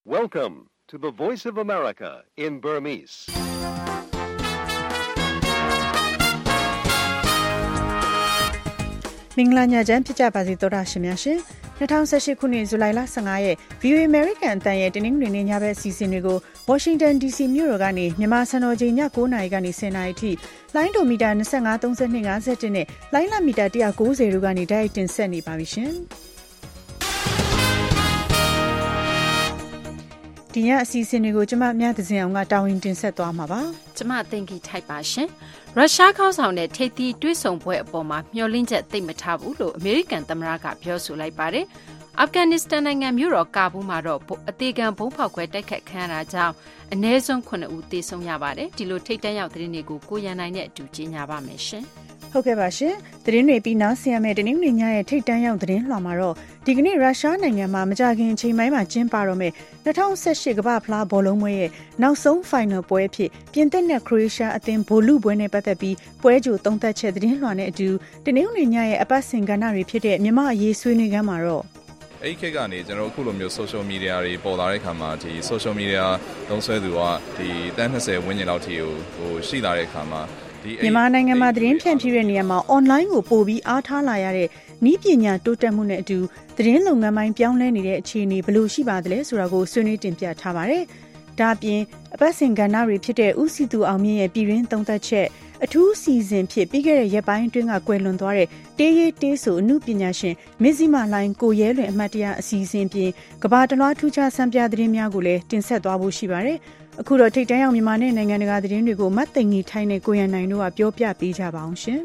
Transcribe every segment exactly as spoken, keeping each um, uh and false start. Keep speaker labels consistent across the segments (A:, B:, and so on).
A: Welcome to the Voice of America in Burmese.
B: ။မင်္ဂလာညချမ်းဖြစ်ကြပါစေသောတာရှင်များရှင်။၂၀၁၈ခုနှစ်ဇူလိုင်လ၁၅ရက် ဗီအိုအေ American အတန်ရဲ့တင်းနှင်းတွင်ညဘက်အစီအစဉ်တွေကို Washington ဒီ စီ မြို့တော်ကနေမြန်မာစံတော်ချိန်ည၉နာရီကနေ၁၀နာရီထိလိုင်းဒိုမီတာ၂၅ ၃၂ ၅၁နဲ့လိုင်းလမီတာ၁၉၀တို့ကနေတိုက်ရိုက်တင်ဆက်နေပါပြီရှင်။ဒီညအစီအစဉ်တွေကိုကျမမြတ်သဇင်အောင်ကတာဝန်တင်ဆက်သွားမှာပါ
C: ။ကျမတင်ကြီးထိုက်ပါရှင်။ရုရှားခေါင်းဆောင်တဲ့ထိပ်သီးတွေ့ဆုံပွဲအပေါ်မှာမျှော်လင့်ချက်သိပ်မထားဘူးလို့အမေရိကန်သမ္မတကပြောဆိုလိုက်ပါတယ်။အာဖဂန်နစ္စတန်နိုင်ငံမြို့တော်ကာဘူးမှာတော့အသေးခံဘုံဖောက်ခွဲတိုက်ခတ်ခံရတာကြောင့်အနည်းဆုံးခုနှစ်ဦးသေဆုံးရပါတယ်။ဒီလိုထိပ်တန်းရောက်သတင်းတွေကိုကိုရန်နိုင်နဲ့အတူကြီးညာပါမယ်ရှင်။
B: ဟုတ်ကဲ့ပါရှင်သတင်းတွေပြီးနောက်ဆင်ရမယ့်တင်းနှင်းညရဲ့ထိတ်တန်းရောက်သတင်းလွှာမှာတော့ဒီကနေ့ရုရှားနိုင်ငံမှာမကြာခင်အချိန်ပိုင်းမှာကျင်းပတော့မယ့်၂၀၁၈ကမ္ဘာဖလားဘောလုံးပွဲရဲ့နောက်ဆုံး final ပွဲအဖြစ်ပြင်သစ်နဲ့ခရိုအေးရှားအသင်းဗိုလ်လုပွဲနဲ့ပတ်သက်ပြီးပွဲကြိုသုံးသပ်ချက်သတင်းလွှာနဲ့အတူတင်းနှင်းညရဲ့အပတ်စဉ်ကဏ္ဍတွေဖြစ်တဲ့မြန်မာအရေးဆွေးနွေးခန်းမှာတော့
D: အဲ့ခေတ်ကနေကျွန်တော်အခုလိုမျိုး social media တွေပေါ်လာတဲ့ခါမှာဒီ social media သုံးစွဲသူကဒီတန်း၂၀ဝန်းကျင်လောက်ထိကိုဟိုရှိလာတဲ့ခါမှာ
B: မြန်မာနိုင်ငံမှာသတင်းဖြန့်ဖြူးတဲ့နေရာမှာ online ကိုပို့ပြီးအားထားလာရတဲ့နည်းပညာတိုးတက်မှုနဲ့အတူသတင်းလုပ်ငန်းပိုင်းပြောင်းလဲနေတဲ့အခြေအနေဘယ်လိုရှိပါသလဲဆိုတာကိုဆွေးနွေးတင်ပြထားပါတယ်။ဒါ့အပြင်အပတ်စဉ်ကဏ္ဍတွေဖြစ်တဲ့ဦးစီသူအောင်မြင့်ရဲ့ပြည်တွင်းသုံးသပ်ချက်အထူးစီစဉ်ဖြစ်ပြီးခဲ့တဲ့ရက်ပိုင်းအတွင်းကကွယ်လွန်သွားတဲ့တေးရေးတေးဆိုအမှုပညာရှင်မဇ္ဈိမလိုင်းကိုရဲလွင်အမတ်တရအစီအစဉ်ပြင်ကဘာတလွှားထူးခြားစံပြသတင်းများကိုလည်းတင်ဆက်သွားဖို့ရှိပါတယ်။အခုတော့ထိတ်တန်းရောက်မြန်မာနဲ့နိုင်ငံတကာသတင်းတွေကိုမတ်သိင်ကြီးထိုင်းနဲ့ကိုရန်နိုင်တို့ကပြောပြပေးကြပါအောင်ရှင်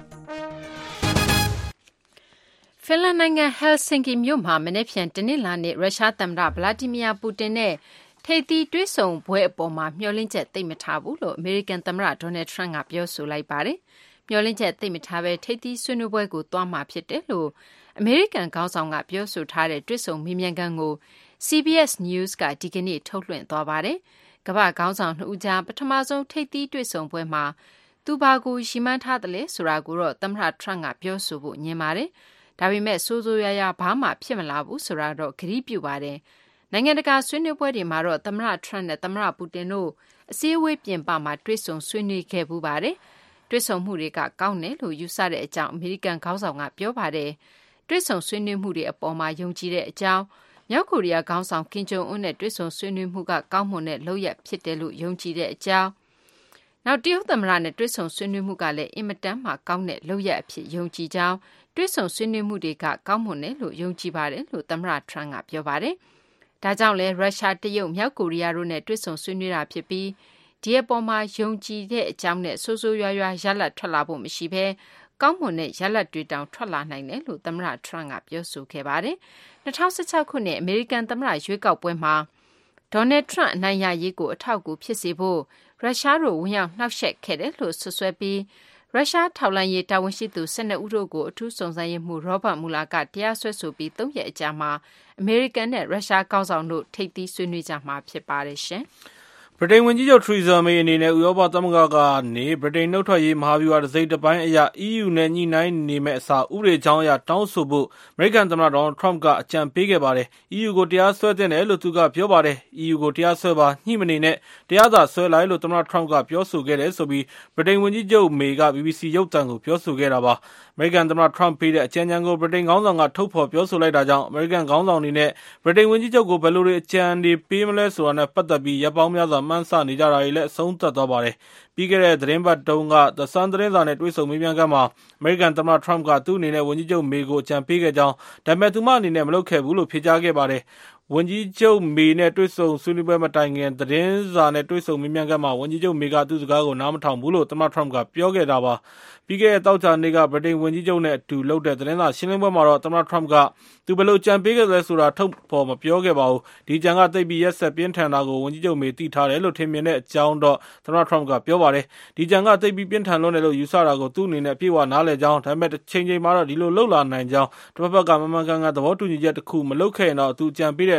C: ။ဖင်လန်နိုင်ငံဟယ်ဆင်ကီမြို့မှာမနေ့ဖြန်တနင်္လာနေ့ရုရှားသမ္မတဗလာဒီမီယာပူတင်နဲ့ထိပ်သီးတွေ့ဆုံပွဲအပေါ်မှာမျှော်လင့်ချက်သိပ်မထားဘူးလို့အမေရိကန်သမ္မတဒေါ်နယ်ထရန့်ကပြောဆိုလိုက်ပါတယ်။မျှော်လင့်ချက်သိပ်မထားဘဲထိပ်သီးဆွေးနွေးပွဲကိုသွားမှာဖြစ်တယ်လို့အမေရိကန်ခေါင်းဆောင်ကပြောဆိုထားတဲ့တွေ့ဆုံမေးမြန်းခန်းကို စီ ဘီ အက်စ် News ကဒီကနေ့ထုတ်လွှင့်သွားပါတယ်။ကမ္ဘာခေါင်းဆောင်နှစ်ဦးကြားပထမဆုံးထိပ်သီးတွေ့ဆုံပွဲမှာသူဘာကိုရှီမှန်းထားတယ်လဲဆိုတာကိုတော့သမ္မတထရန့်ကပြောဆိုဖို့ညင်ပါတယ်။ဒါပေမဲ့စိုးစိုးရွားရွားဘာမှဖြစ်မလာဘူးဆိုတာတော့ဂရုပြုပါတယ်။နိုင်ငံတကာဆွေးနွေးပွဲတွေမှာတော့သမ္မတထရန့်နဲ့သမ္မတပူတင်တို့အစည်းအဝေးပြင်ပမှာတွေ့ဆုံဆွေးနွေးခဲ့ပူပါတယ်။တွေ့ဆုံမှုတွေကကောင်းတယ်လို့ယူဆတဲ့အကြောင်းအမေရိကန်ခေါင်းဆောင်ကပြောပါတယ်။တွေ့ဆုံဆွေးနွေးမှုတွေအပေါ်မှာယုံကြည်တဲ့အကြောင်းမြောက်ကိုရီးယားခေါင်းဆောင်ကင်ဂျုံအွန်းနဲ့တွေ့ဆုံဆွေးနွေးမှုကကောင်းမွန်တဲ့လုပ်ရပ်ဖြစ်တယ်လို့ယုံကြည်တဲ့အကြောင်းနောက်တရုတ်သမ္မတနဲ့တွေ့ဆုံဆွေးနွေးမှုကလည်းအင်မတန်မှကောင်းတဲ့လုပ်ရပ်အဖြစ်ယုံကြည်ကြောင်းတွေ့ဆုံဆွေးနွေးမှုတွေကကောင်းမွန်တယ်လို့ယုံကြည်ပါတယ်လို့သမ္မတထရန့်ကပြောပါတယ်။ဒါကြောင့်လဲရုရှားတရုတ်မြောက်ကိုရီးယားတို့နဲ့တွေ့ဆုံဆွေးနွေးတာဖြစ်ပြီးဒီအပေါ်မှာယုံကြည်တဲ့အကြောင်းနဲ့ဆိုးဆိုးရွားရွားရလဒ်ထွက်လာဖို့မရှိဘဲကောင်းမွန်တဲ့ရလဒ်တွေတောင်ထွက်လာနိုင်တယ်လို့သမ္မတထရန့်ကပြောဆိုခဲ့ပါတယ်။၂၀၁၆ခုနှစ်အမေရိကန်သမ္မတရွေးကောက်ပွဲမှာဒေါ်နယ်ထရန့်အနိုင်ရရေးကိုအထောက်အကူဖြစ်စေဖို့ရုရှားတို့ဝင်ရောက်နှောက်ယှက်ခဲ့တယ်လို့ဆွဆွဲပြီးရုရှားထောက်လှမ်းရေးတာဝန်ရှိသူ၁၂ဦးတို့ကိုအထူးစုံစမ်းရေးမှူးရောဘတ်မူလာကတရားစွဲဆိုပြီးသုံးရက်အကြာမှာအမေရိကန်နဲ့ရုရှားခေါင်းဆောင်တို့ထိပ်သီးဆွေးနွေးကြမှာဖြစ်ပါတယ်ရှင်။
E: ဗြိတိန်ဝန်ကြီးချုပ်ထရီဇာမေအနေနဲ့ဥရောပသမဂ္ဂကနေဗြိတိန်နှုတ်ထွက်ရေးမဟာဗျူဟာတစ်စိတ်တစ်ပိုင်းအရ အီးယူ နဲ့ညှိနှိုင်းနေမဲ့အစားဥပဒေကြောင်းအရတောင်းဆိုဖို့အမေရိကန်သမ္မတဒေါ်နယ်ထရန့်ကအကြံပေးခဲ့ပါတယ်။ အီးယူ ကိုတရားစွဲသင့်တယ်လို့သူကပြောပါတယ်။ အီးယူ ကိုတရားစွဲပါညှိမနေနဲ့တရားသာစွဲလိုက်လို့သမ္မတထရန့်ကပြောဆိုခဲ့တယ်ဆိုပြီးဗြိတိန်ဝန်ကြီးချုပ်မေက ဘီဘီစီ ရုပ်သံကိုပြောဆိုခဲ့တာပါ။အမေရိကန်သမ္မတထရန့်ပေးတဲ့အကြံဉာဏ်ကိုဗြိတိန်ခေါင်းဆောင်ကထုတ်ဖော်ပြောဆိုလိုက်တာကြောင့်အမေရိကန်ခေါင်းဆောင်အနေနဲ့ဗြိတိန်ဝန်ကြီးချုပ်ကိုဘယ်လိုတွေအကြံတွေပေးမလဲဆိုတာနဲ့ပတ်သက်ပြီးရပ်ပေါင်းများစွာမှန်းဆနေကြတာတွေလည်းအဆုံးသတ်သွားပါတယ်။ပြီးခဲ့တဲ့သတင်းပတ်တုန်းက The Sun သတင်းစာနဲ့တွေ့ဆုံမေးမြန်းခန်းမှာအမေရိကန်သမ္မတထရန့်ကသူ့အနေနဲ့ဝန်ကြီးချုပ်မေကိုအကြံပေးခဲ့ကြောင်းဒါပေမဲ့သူမအနေနဲ့မလုပ်ခဲ့ဘူးလို့ဖြေကြားခဲ့ပါတယ်။ဝန်ကြီးချုပ်မေနဲ့တွေ့ဆုံဆွေးနွေးပွဲမတိုင်ခင်သတင်းစာနဲ့တွေ့ဆုံမေးမြန်းခန်းမှာဝန်ကြီးချုပ်မေကသူ့စကားကိုနားမထောင်ဘူးလို့သမ္မတထရန့်ကပြောခဲ့တာပါ။ပြီးခဲ့တဲ့သောကြာနေ့ကဗြိတိန်ဝန်ကြီးချုပ်နဲ့အတူလုပ်တဲ့သတင်းစာရှင်းလင်းပွဲမှာတော့သမ္မတထရန့်ကသူဘယ်လိုကြံပေးခဲ့သလဲဆိုတာထုတ်ဖော်မပြောခဲ့ပါဘူး။ဒီကြံကသိပ်ပြီးရက်ဆက်ပြင်းထန်တာကိုဝန်ကြီးချုပ်မေသိထားတယ်လို့ထင်မြင်တဲ့အကြောင်းတော့သမ္မတထရန့်ကပြောပါတယ်။ဒီကြံကသိပ်ပြီးပြင်းထန်လွန်းတယ်လို့ယူဆတာကိုသူ့အနေနဲ့ပြေဝနားလည်ကြောင်းဒါပေမဲ့တစ်ချိန်ချိန်မှာတော့ဒီလိုလှုပ်လာနိုင်ကြောင်းတစ်ဖက်ဖက်ကမမှန်ကန်ကန်သဘောတူညီချက်တစ်ခုမလုပ်ခဲ့ရင်တော့သူကြံပေးတဲ့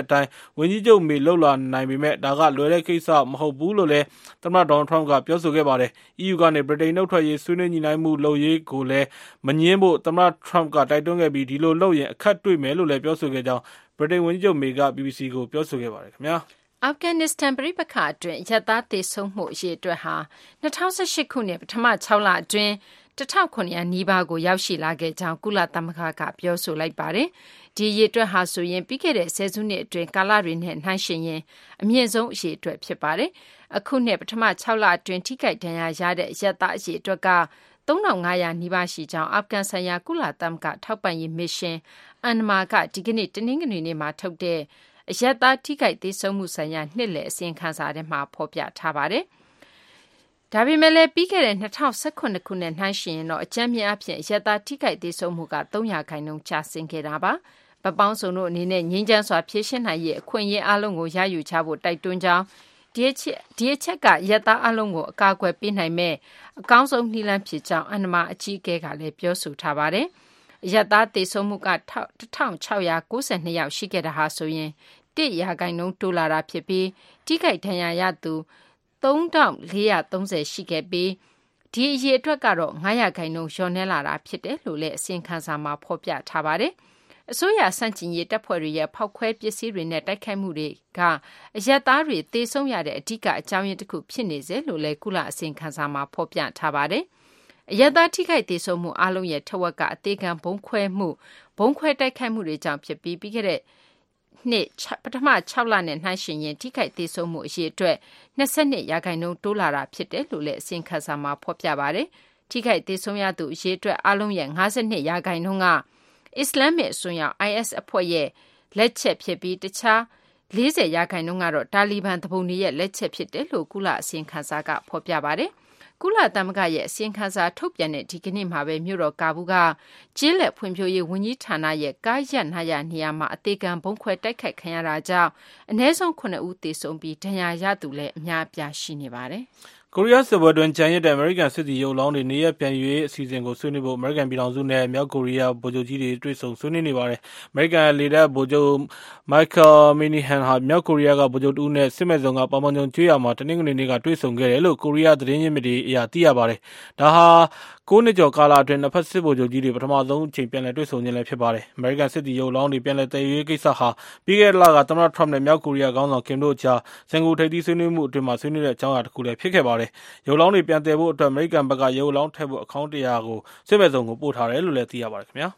E: တဲ့အတိုင်းဝန်ကြီးချုပ်မေလှုပ်လာနိုင်ပေမဲ့ဒါကလွယ်တဲ့ကိစ္စမဟုတ်ဘူးလို့လည်းသမ္မတဒေါ်နယ်ထရမ့်ကပြောဆိုခဲ့ပါတယ်။ အီးယူ ကနေဗြိတိန်နှုတ်ထွက်ရေးဆွေးနွေးညှိနှိုင်းမှုလုပ်ရေးကိုလည်းမငြင်းဖို့သမ္မတထရမ့်ကတိုက်တွန်းခဲ့ပြီးဒီလိုလုပ်ရင်အခက်တွေ့မယ်လို့လည်းပြောဆိုခဲ့ကြောင်းဗြိတိန်ဝန်ကြီးချုပ်မေက ဘီဘီစီကိုပြောဆိုခဲ့ပါတယ်ခင်ဗျာ
C: အာဖဂန်နစ္စတန်ပြည်ပခါအတွင်းရပ်သားသေဆုံးမှုအရေးအတွက်ဟာ၂၀၁၈ခုနှစ်ပထမ၆လအတွင်း၁၉၀၀နီးပါးကိုရောက်ရှိလာခဲ့ကြောင်းကုလသမဂ္ဂကပြောဆိုလိုက်ပါတယ်။ဒီအရေးအတွက်ဟာဆိုရင်ပြီးခဲ့တဲ့ဆယ်စုနှစ်အတွင်းကာလတွေနဲ့နှိုင်းယှဉ်ရင်အမြင့်ဆုံးအရေးအတွက်ဖြစ်ပါတယ်။အခုနှစ်ပထမ၆လအတွင်းထိခိုက်ဒဏ်ရာရတဲ့ရပ်သားအရေးအတွက်ကသုံးထောင်ငါးရာနီးပါးရှိကြောင်းအာဖဂန်ဆိုင်ရာကုလသမဂ္ဂထောက်ပံ့ရေးမစ်ရှင်အန်မာကဒီကနေ့တနင်္ဂနွေနေ့မှာထုတ်တဲ့အရပ်သားထိခိုက်သေဆုံးမှုဆိုင်ရာနှစ်လည်အစီရင်ခံစာထဲမှာဖော်ပြထားပါတယ်။ဒါပေမဲ့လည်းပြီးခဲ့တဲ့၂၀၁၇ခုနှစ်နှိုင်းယှဉ်ရင်တော့အကြမ်းမြင့်အဖြစ်အရပ်သားထိခိုက်သေဆုံးမှုကသုံးရာခိုင်နှုန်းကျဆင်းခဲ့တာပါ။ဗပောင်းစုံတို့အနေနဲ့ငြိမ်းချမ်းစွာဖြေရှင်းနိုင်ရေးအခွင့်အရေးအလုံးကိုရယူချဖို့တိုက်တွန်းကြောင်းဒီအချက်ဒီအချက်ကရပ်သားအလုံးကိုအကာအကွယ်ပေးနိုင်မဲ့အကောင်းဆုံးနည်းလမ်းဖြစ်ကြောင်းအန်မာအကြီးအကဲကလည်းပြောဆိုထားပါတယ်။ရပ်သားသေဆုံးမှုကတစ်ထောင်ခြောက်ရာကိုးဆယ်နှစ်ယောက်ရှိခဲ့တာဟာဆိုရင်တစ်ရာခိုင်နှုန်းတိုးလာတာဖြစ်ပြီးထိခိုက်ဒဏ်ရာရသူသုံးထောင်လေးရာသုံးဆယ်ရှိခဲ့ပြီးဒီအရေးအတွက်ကတော့ငါးရာခိုင်နှုန်းလျော့နည်းလာတာဖြစ်တယ်လို့လည်းအစီရင်ခံစာမှာဖော်ပြထားပါတယ်။အစိုးရစန့်ကျင်ရေးတပ်ဖွဲ့တွေရဲ့ဖောက်ခွဲပစ္စည်းတွေနဲ့တိုက်ခိုက်မှုတွေကအရပ်သားတွေသေဆုံးရတဲ့အဓိကအကြောင်းရင်းတစ်ခုဖြစ်နေစေလို့လည်းကုလအစီရင်ခံစာမှာဖော်ပြထားပါတယ်။အရပ်သားထိခိုက်သေဆုံးမှုအလုံးရဲ့ထက်ဝက်ကအသေးခံဘုံခွဲမှုဘုံခွဲတိုက်ခိုက်မှုတွေကြောင့်ဖြစ်ပြီးပြီးခဲ့တဲ့နှစ်ပထမ၆လနဲ့နှိုင်းယှဉ်ရင်ထိခိုက်သေဆုံးမှုအရေးအတွက်၂၂ရာခိုင်နှုန်းတိုးလာတာဖြစ်တယ်လို့လည်းအစီရင်ခံစာမှာဖော်ပြပါတယ်။ထိခိုက်သေဆုံးရသူအရေးအတွက်အလုံးရဲ့၅၂ရာခိုင်နှုန်းကအစ္စလာမစ်အစွန်းရောက် အိုင်အက်စ် အဖွဲ့ရဲ့လက်ချက်ဖြစ်ပြီးတခြား၄၀ရာခိုင်နှုန်းကတော့တာလီဘန်သူပုန်တွေရဲ့လက်ချက်ဖြစ်တယ်လို့ကုလအစီရင်ခံစာကဖော်ပြပါတယ်။ကုလသမဂ္ဂရဲ့အစီရင်ခံစာထုတ်ပြန်တဲ့ဒီကနေ့မှာပဲမြို့တော်ကာဘူးကကျေးလက်ဖွံ့ဖြိုးရေးဝန်ကြီးဌာနရဲ့ကားရပ်နာရနေရာမှာအသေးခံဘုံခွဲတိုက်ခိုက်ခံရတာကြောင့်အနည်းဆုံးခုနှစ်ဦးသေဆုံးပြီးဒဏ်ရာရသူလည်းအများအပြားရှိနေပါတယ်။
E: ကိုရီးယားစစ်ပွဲတွင်ကျန်ရစ်တဲ့အမေရိကန်စစ်သည်ရုပ်လောင်းတွေနေရပ်ပြန်ရေးအစီအစဉ်ကိုဆွေးနွေးဖို့အမေရိကန်ပြည်ထောင်စုနဲ့မြောက်ကိုရီးယားဗိုလ်ချုပ်ကြီးတွေတွေ့ဆုံဆွေးနွေးနေပါတယ်။အမေရိကန်လေတပ်ဗိုလ်ချုပ်မိုက်ကယ်မီနီဟန်ဟာမြောက်ကိုရီးယားကဗိုလ်ချုပ်တူနဲ့စစ်မဲ့ဆောင်ကပေါင်ပေါင်ကျုံကျွေးရမှာတနင်္ဂနွေနေ့ကတွေ့ဆုံခဲ့တယ်လို့ကိုရီးယားသတင်းရင်းမြစ်တွေအရသိရပါတယ်။ဒါဟာကိုးနှစ်ကျော်ကာလအတွင်းနှစ်ဖက်စစ်ဗိုလ်ချုပ်ကြီးတွေပထမဆုံးအချိန်ပြန်လည်တွေ့ဆုံခြင်းလည်းဖြစ်ပါတယ်။အမေရိကန်စစ်သည်ရုပ်လောင်းတွေပြန်လည်တည်ရေးကိစ္စဟာပြီးခဲ့တဲ့လကသမ္မတထရမ့်နဲ့မြောက်ကိုရီးယားခေါင်းဆောင်ကင်တို့ကြားစင်ကာပူထိပ်သီးဆွေးနွေးမှုအတွင်းမှာဆွေးနွေးတဲ့အကြောင်းအရာတစ်ခုလည်းဖြစ်ခဲ့ပါတယ်။ရုပ်လောင်းတွေပြန်တည်ဖို့အတွက်အမေရိကန်ဘက်ကရုပ်လောင်းထည့်ဖို့အကောင့်တရာကိုစစ်ဘက်ဆောင်ကိုပို့ထားတယ်လို့လည်းသိရပါတယ်ခင်ဗျာ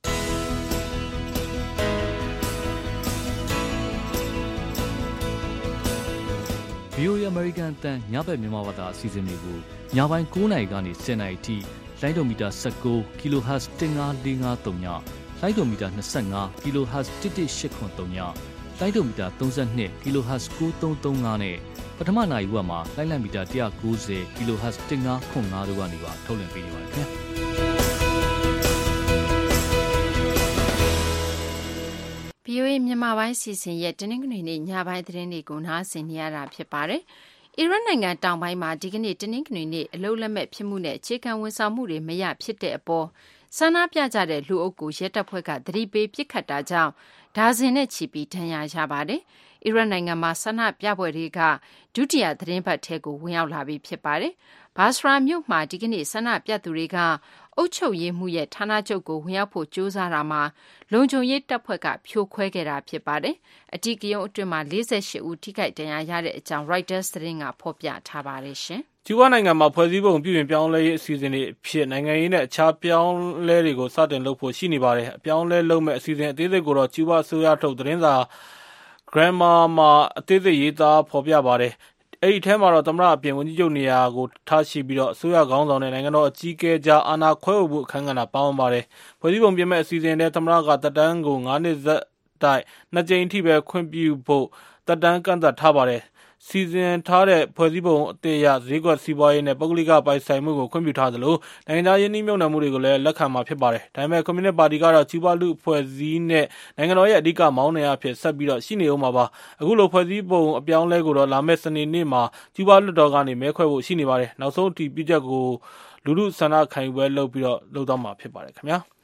F: ။ ဗီအိုအေ American အသံညဘက်မြန်မာဘာသာအစီအစဉ်တွေကိုညပိုင်း၉နာရီကနေ၁၀နာရီထိလိုင်းဒိုမီတာ၁၉ kHz ၁၅၄၅၃ညလိုင်းဒိုမီတာ၂၅ kHz ၁၁၈၇၃ညလိုင်းဒိုမီတာ၃၂ kHz ၉၃၃၅နဲ့ပထမနာရီဝက်မှာလိုင်းလံမီတာ၁၉၀ kHz ၁၅ခွန်၅တို့ကနေပါထုတ်လွှင့်ပေးနေပါတယ်ခင်ဗျာ။
C: ဗီအိုအေမြန်မာပိုင်းစီစဉ်ရဲ့တနင်္ဂနွေနေ့ညပိုင်းသတင်းတွေကိုနားဆင်နေရတာဖြစ်ပါတယ်။အီရတ်နိုင်ငံတောင်ပိုင်းမှာဒီကနေ့တနင်္ဂနွေနေ့အလုံးလက်မဲ့ဖြစ်မှုနဲ့အခြေခံဝန်ဆောင်မှုတွေမရဖြစ်တဲ့အပေါ်ဆန္ဒပြကြတဲ့လူအုပ်ကိုရဲတပ်ဖွဲ့ကသတိပေးပစ်ခတ်တာကြောင့်ဒါဇင်နဲ့ချီပြီးဒဏ်ရာရပါတယ်။အီရတ်နိုင်ငံမှာဆန္ဒပြပွဲတွေကဒုတိယသတင်းပတ်ထဲကိုဝင်ရောက်လာပြီးဖြစ်ပါတယ်။ဘာစရာမြို့မှာဒီကနေ့ဆန္ဒပြသူတွေကအုပ်ချုပ်ရေးမှုရဲ့ဌာနချုပ်ကိုဝင်ရောက်ဖို့ကြိုးစားတာမှာလုံခြုံရေးတပ်ဖွဲ့ကဖြိုခွဲခဲ့တာဖြစ်ပါတယ်။အဓိကရုဏ်းအတွင်းမှာ၄၈ဦးထိခိုက်ဒဏ်ရာရတဲ့အကြောင်း Reuters သတင်းကဖော်ပြထားပါတယ်ရှင်။
E: ကျူးဘားနိုင်ငံမှာဖွဲ့စည်းပုံပြုပြင်ပြောင်းလဲရေးအစီအစဉ်တွေအဖြစ်နိုင်ငံရေးနဲ့အခြားပြောင်းလဲတွေကိုစတင်လုပ်ဖို့ရှိနေပါတယ်။အပြောင်းလဲလုပ်မဲ့အစီအစဉ်အသေးစိတ်ကိုတော့ကျူးဘားအစိုးရထုတ်သတင်းစာ Gramma မှာအသေးစိတ်ရေးသားဖော်ပြပါတယ်။အဲ့ဒီထဲမှာတော့သမ္မတအပြင်ဝန်ကြီးချုပ်နေရာကိုထားရှိပြီးတော့အစိုးရခေါင်းဆောင်နဲ့နိုင်ငံတော်အကြီးအကဲကြားအာဏာခွဲဝေဖို့အခမ်းကဏ္ဍပါဝင်ပါတယ်။ဖွဲ့စည်းပုံပြင်မဲ့အစီအစဉ်နဲ့သမ္မတကတပ်တန်းကို၅နှစ်ဆက်တိုက်နှစ်ကြိမ်အထိပဲခွင့်ပြုဖို့တပ်တန်းကန့်သတ်ထားပါတယ်။စီစဉ်ထားတဲ့ဖွဲ့စည်းပုံအသစ်အရဈေးကွက်စီးပွားရေးနဲ့ပုဂ္ဂလိကပိုင်ဆိုင်မှုကိုခွင့်ပြုထားသလိုနိုင်ငံခြားယင်းနှိမ့်မြုပ်နှံမှုတွေကိုလည်းလက်ခံမှာဖြစ်ပါတယ်။ဒါပေမဲ့ကွန်မြူနစ်ပါတီကတော့ကျူးဘားလူအဖွဲ့အစည်းနဲ့နိုင်ငံတော်ရဲ့အဓိကမောင်းနှင်အဖြစ်ဆက်ပြီးတော့ရှိနေဦးမှာပါ။အခုလိုဖွဲ့စည်းပုံအပြောင်းလဲကိုတော့လာမယ့်စနေနေ့မှာကျူးဘားလွှတ်တော်ကနေမဲခွဲဖို့ရှိနေပါတယ်။နောက်ဆုံးအတည်ပြုချက်ကိုလူထုဆန္ဒခံယူပွဲလုပ်ပြီးတော့လုပ်သွားမှာဖြစ်ပါတယ်ခင်ဗျာ။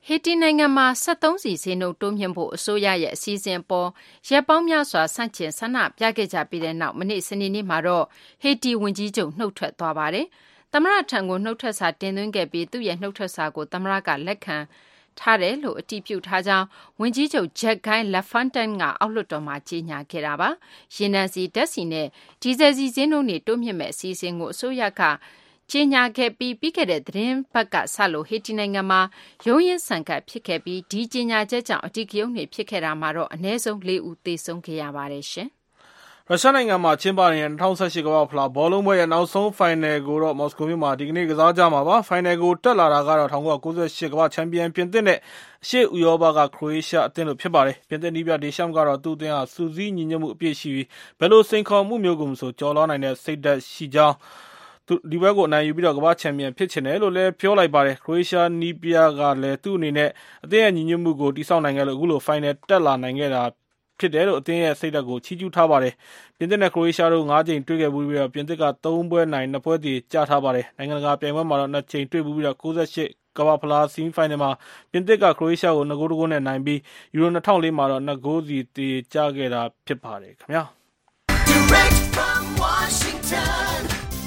C: ဟေတီနိုင်ငံမှာစက်သုံးဆီဈေးနှုန်းတိုးမြှင့်ဖို့အစိုးရရဲ့အစီအစဉ်အပေါ်ရပ်ပေါင်းများစွာဆန့်ကျင်ဆန္ဒပြခဲ့ကြပြီးတဲ့နောက်မနေ့စနေနေ့မှာတော့ဟေတီဝန်ကြီးချုပ်နှုတ်ထွက်သွားပါတယ်။သမ္မတထံကိုနှုတ်ထွက်စာတင်သွင်းခဲ့ပြီးသူ့ရဲ့နှုတ်ထွက်စာကိုသမ္မတကလက်ခံထားတယ်လို့အတည်ပြုထားကြောင်းဝန်ကြီးချုပ်ဂျက်ဂိုင်းလက်ဖန်တန်ကအောက်လွှတ်တော်မှာကြေညာခဲ့တာပါ။ရေနံစီဓာတ်ဆီနဲ့ဒီဇယ်ဆီဈေးနှုန်းတွေတိုးမြင့်မဲ့အစီအစဉ်ကိုအစိုးရကကြေညာခဲ့ပြီးပြီးခဲ့တဲ့သတင်းပတ်ကစလို့ဟေတီနိုင်ငံမှာရုန်းရင်းဆန်ခတ်ဖြစ်ခဲ့ပြီးဒီကြေညာချက်ကြောင့်အဓိကရုဏ်းတွေဖြစ်ခဲ့တာမှာတော့အနည်းဆုံးလေးဦးသေဆုံးခဲ့ရပါတယ်ရှင်
E: ။ရုရှားနိုင်ငံမှာကျင်းပနေတဲ့၂၀၁၈ကမ္ဘာ့ဖလားဘောလုံးပွဲရဲ့နောက်ဆုံးဖိုင်နယ်ကိုတော့မော်စကိုမြို့မှာဒီကနေ့ကစားကြမှာပါ။ဖိုင်နယ်ကိုတက်လာတာကတော့၁၉၉၈ကမ္ဘာ့ချန်ပီယံပြင်သစ်နဲ့အရှေ့ဥရောပကခရိုအေးရှားအသင်းတို့ဖြစ်ပါတယ်။ပြင်သစ်နည်းပြဒေရှမ်ကတော့သူ့အသင်းဟာစူးစီးညီညွတ်မှုအပြည့်ရှိပြီးဘယ်လိုစိန်ခေါ်မှုမျိုးကိုမဆိုကျော်လွှားနိုင်တဲ့စိတ်ဓာတ်ရှိကြောင်းဒီဘက်ကိုအနိုင်ယူပြီးတော့ကမ္ဘာ့ချန်ပီယံဖြစ်ချင်တယ်လို့လည်းပြောလိုက်ပါတယ်။ခရိုအေးရှားနီးပြကလည်းသူ့အနေနဲ့အသင်းရဲ့ညီညွတ်မှုကိုတည်ဆောက်နိုင်ခဲ့လို့အခုလိုဖိုင်နယ်တက်လာနိုင်ခဲ့တာဖြစ်တယ်လို့အသင်းရဲ့စိတ်ဓာတ်ကိုချီးကျူးထားပါတယ်။ပြင်သစ်နဲ့ခရိုအေးရှားတို့၅ကြိမ်တွေ့ခဲ့ပြီးတော့ပြင်သစ်က၃ပွဲနိုင်၂ပွဲတည်ကြထားပါတယ်။နိုင်ငံတကာပြိုင်ပွဲမှာတော့၂ကြိမ်တွေ့ပြီးတော့၉၈ကမ္ဘာ့ဖလားဆီမီဖိုင်နယ်မှာပြင်သစ်ကခရိုအေးရှားကို၂ဂိုးတဂိုးနဲ့နိုင်ပြီးယူရို၂၀၀၄မှာတော့၂ဂိုးစီတည်ကြခဲ့တာဖြစ်ပါတယ်ခင်ဗျာ။ Direct from Washington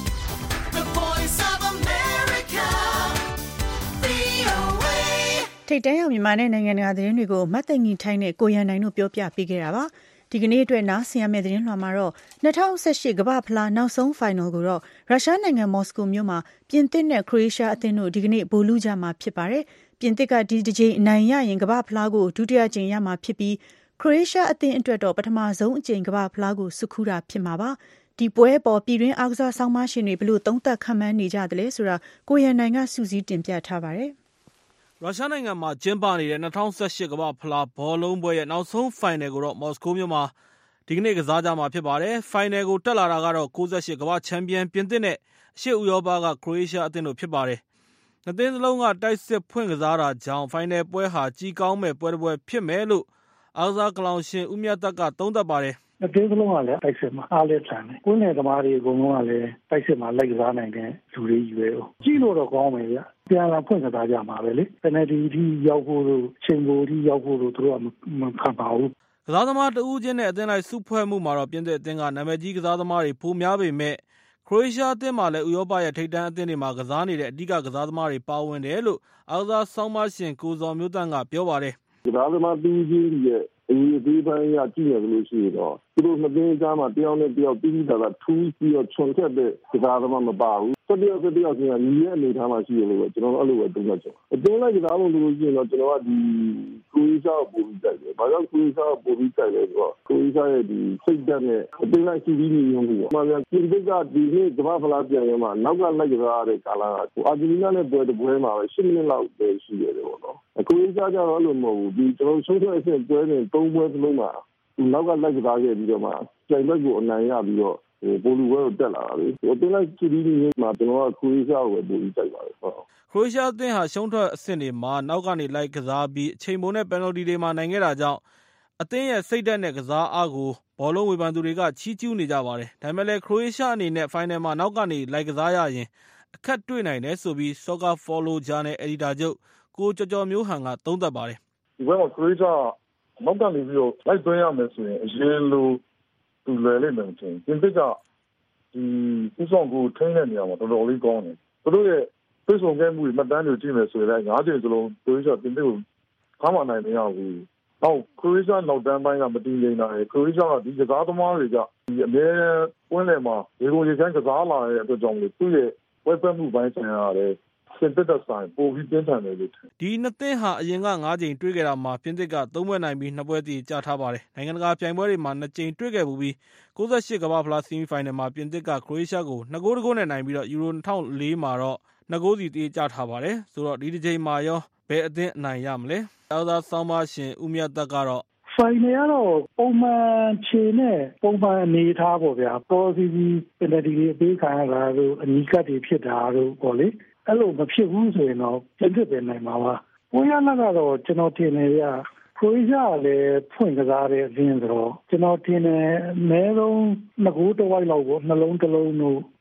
B: ထိပ်တန်းရောက်မြန်မာနဲ့နိုင်ငံတကာသတင်းတွေကိုမတ်သိင္ကြီးထိုင်းနဲ့ကိုရန်နိုင်တို့ပြောပြပေးခဲ့တာပါဒီကနေ့အတွက်နားဆင်ရမယ့်သတင်းလွှာမှာတော့၂၀၁၈ကမ္ဘာ့ဖလားနောက်ဆုံးဖိုင်နယ်ကိုတော့ရုရှားနိုင်ငံမော်စကိုမြို့မှာပြင်သစ်နဲ့ခရိုအေးရှားအသင်းတို့ဒီကနေ့ဗိုလ်လုကြမှာဖြစ်ပါတယ်ပြင်သစ်ကဒီတစ်ကြိမ်အနိုင်ရရင်ကမ္ဘာ့ဖလားကိုဒုတိယကြိမ်ရမှာဖြစ်ပြီးခရိုအေးရှားအသင်းအတွက်တော့ပထမဆုံးအကြိမ်ကမ္ဘာ့ဖလားကိုစုခူးတာဖြစ်မှာပါဒီပွဲပေါ်ပြည်တွင်းအားကစားဆောင်းပါးရှင်တွေဘလို့သုံးသပ်ခန့်မှန်းနေကြတယ်လဲဆိုတာကိုရန်နိုင်ကစူးစီးတင်ပြထားပါတယ်
E: ရုရှားနိုင်ငံမှာကျင်းပနေတဲ့၂၀၁၈ကမ္ဘာ့ဖလားဘောလုံးပွဲရဲ့နောက်ဆုံးဖိုင်နယ်ကိုတော့မော်စကိုမြို့မှာဒီကနေ့ကစားကြမှာဖြစ်ပါတယ်။ဖိုင်နယ်ကိုတက်လာတာကတော့၉၈ကမ္ဘာ့ချန်ပီယံပြင်သစ်နဲ့အရှေ့ဥရောပကခရိုအေးရှားအသင်းတို့ဖြစ်ပါတယ်။နှစ်သင်းစလုံးကတိုက်စစ်ဖွင့်ကစားတာကြောင့်ဖိုင်နယ်ပွဲဟာကြီးကောင်းမဲ့ပွဲတစ်ပွဲဖြစ်မယ်လို့အားကစားကလောင်ရှင်ဦးမြတ်သက်ကသုံးသပ်ပါတယ်
G: ။နှစ်သင်းစလုံးကလည်းတိုက်စစ်မှာအားလက်ဆန်တယ်။ကိုယ်နဲ့သမားတွေအကုန်လုံးကလည်းတိုက်စစ်မှာလိုက်ကစားနိုင်တဲ့လူတွေကြီးပဲ။ကြီးလို့တော့ကောင်းမယ်ဗျ။ပြန်လာဖွင့်ကစားကြမှာပဲလေပယ်နယ်တီတီရောက်ဖို့လို့ချိန်ပိုတီရောက်ဖို့လို့သူတို့ကမခံပါဘူး
E: ကစားသမားတဦးချင်းနဲ့အသင်းလိုက်စုဖွဲ့မှုမှာတော့ပြင်သစ်အသင်းကနာမည်ကြီးကစားသမားတွေပိုများပေမဲ့ခရိုအေးရှားအသင်းမှာလည်းဥရောပရဲ့ထိပ်တန်းအသင်းတွေမှာကစားနေတဲ့အဓိကကစားသမားတွေပါဝင်တယ်လို့အားကစားဆောင်းပါးရှင်ကိုဇော်မျိုးတန်းကပြောပါတယ်
H: ကစားသမားတူးချင်းရဲ့အရေးအသေးပိုင်းရကြည့်ရလို့ရှိတော့သူတို့နှစ်သင်းကြားမှာတယောက်နဲ့တယောက်ပြီးပြီးတာကထူးပြီးတော့ခြုံချက်တဲ့ကစားသမားမပါဘူးတတိယတတိယချင်းကညီရဲ့အနေထားမှာရှိရလို့ပဲကျွန်တော်တို့အဲ့လိုပဲသုံးသပ်ချင်အတင်းလိုက်ကစားလို့လို့ရှိရင်တော့ကျွန်တော်ကဒီကိုရီးရှားကိုပို့ပြီးတိုက်တယ်။ဘာကြောင့်ကိုရီးရှားကိုပို့ပြီးတိုက်လဲဆိုတော့ကိုရီးရှားရဲ့ဒီစိတ်ဓာတ်နဲ့အတင်းလိုက်စီးပြီးနေရုံပေါ့။မှန်ပြန်ပြင်သစ်ကဒီနေ့ကမ္ဘာ့ဖလားပြန်ရမှာနောက်ကလိုက်ကစားရတဲ့ကာလကအာဂျင်တီးနားနဲ့ပွဲတစ်ပွဲမှာပဲ၈မိနစ်လောက်ပဲရှိရတယ်ပေါ့နော်။ကိုရီးရှားကျတော့အဲ့လိုမဟုတ်ဘူးဒီကျွန်တော်ဆုံးဖြတ်အဆင့်ပွဲနဲ့သုံးပွဲစလုံးမှာနောက်ကလိုက်ကစားခဲ့ပြီးတော့မှကြိုင်ဘက်ကိုအနိုင်ရပြီးတော့ပိုလူဝဲကိုတက်လာတာလေ။အတင်းလိုက်စီးပြီးနေမှာကျွန်တော်ကကိုရီးရှားကိုပဲပို့ပြီးတိုက်ပါတယ်ဟုတ်
E: ခရိုအေးရှားအသင်းဟာရှုံးထွက်အဆင့်တွေမှာနောက်ကနေလိုက်ကစားပြီးအချိန်ပိုနဲ့ပယ်နယ်တီတွေမှာနိုင်ခဲ့တာကြောင့်အသင်းရဲ့စိတ်ဓာတ်နဲ့ကစားအားကိုဘောလုံးဝေဖန်သူတွေကချီးကျူးနေကြပါတယ်။ဒါပေမဲ့လည်းခရိုအေးရှားအနေနဲ့ဖိုင်နယ်မှာနောက်ကနေလိုက်ကစားရရင်အခက်တွေ့နိုင်တယ်ဆိုပြီး Soccer Follow Journal အယ်ဒီတာချုပ်ကိုကျော်ကျော်မျိုးဟန်ကသုံးသပ်ပါတယ်
G: ။ဒီဘက်မှာခရိုအေးရှားနောက်ကနေပြီးတော့လိုက်သွင်းရမယ်ဆိုရင်အရင်လိုသူလွယ်လိမ့်မယ်ထင်။ပြင်သစ်ကဒီဥဆောင်ကိုထိန်းတဲ့နေရာမှာတော်တော်လေးကောင်းတယ်။သူတို့ရဲ့ပြေဆုံးခဲ့မှုတွေမှတ်တမ်းတွေကြည့်မယ်ဆိုရင်လည်းငါးကြိမ်စလုံးခရိုအေးရှားပြင်သစ်ကိုခါမှနိုင်မရဘူး။နောက်ခရိုအေးရှားနောက်တန်းပိုင်းကမတည်ငြိမ်တာရယ်ခရိုအေးရှားကဒီကစားသမားတွေကဒီအမြဲပွင့်လည်မှာရေကုန်ရေခမ်းကစားလာတဲ့အတွက်ကြောင့်လို့သူ့ရဲ့ဝက်ပတ်မှုပိုင်းဆိုင်ရာတွေပြင်သစ်သက်ဆိုင်ပိုပြီးပြင်းထန်တယ်လို့ထင်
E: ဒီနှစ်သင်းဟာအရင်ကငါးကြိမ်တွေ့ခဲ့တာမှာပြင်သစ်ကသုံးပွဲနိုင်ပြီးနှစ်ပွဲတည်ကြထားပါတယ်နိုင်ငံတကာပြိုင်ပွဲတွေမှာနှစ်ကြိမ်တွေ့ခဲ့ပြီး၉၈ကမ္ဘာ့ဖလားဆီမီဖိုင်နယ်မှာပြင်သစ်ကခရိုအေးရှားကိုနှစ်ဂိုးတဂိုးနဲ့နိုင်ပြီးတော့ယူရို၂၀၀၄မှာတော့နှစ်ဂိုးစီတည်ကြထားပါတယ်ဆိုတော့ဒီတစ်ချိန်မှာရောဘယ်အသင်းအနိုင်ရမလဲအားသာဆောင်းပါရှင်ဦးမြတ်သက်ကတော့
G: ဖိုင်နယ်ကတော့ပုံမှန်ခြေနဲ့ပုံမှန်အနေထားပေါ့ဗျာပေါ်စီစီပင်နယ်တီတွေအပေးခံရတာတို့အနီးကပ်တွေဖြစ်တာတို့ပေါ့လေအဲ့လိုမဖြစ်ဘူးဆိုရင်တော့ပြင်သစ်ပဲနိုင်မှာပါ။ကိုရနာကတော့ကျွန်တော်ထင်တယ်ဗျာခရိုအေးရှားကလည်းဖွင့်ကစားတဲ့အရင်းဆိုတော့ကျွန်တော်ထင်တယ်အနည်းဆုံးနှစ်ဂိုးတစ်ဝိုက်လောက်ပေါ့နှလုံးတစ်လုံးတို့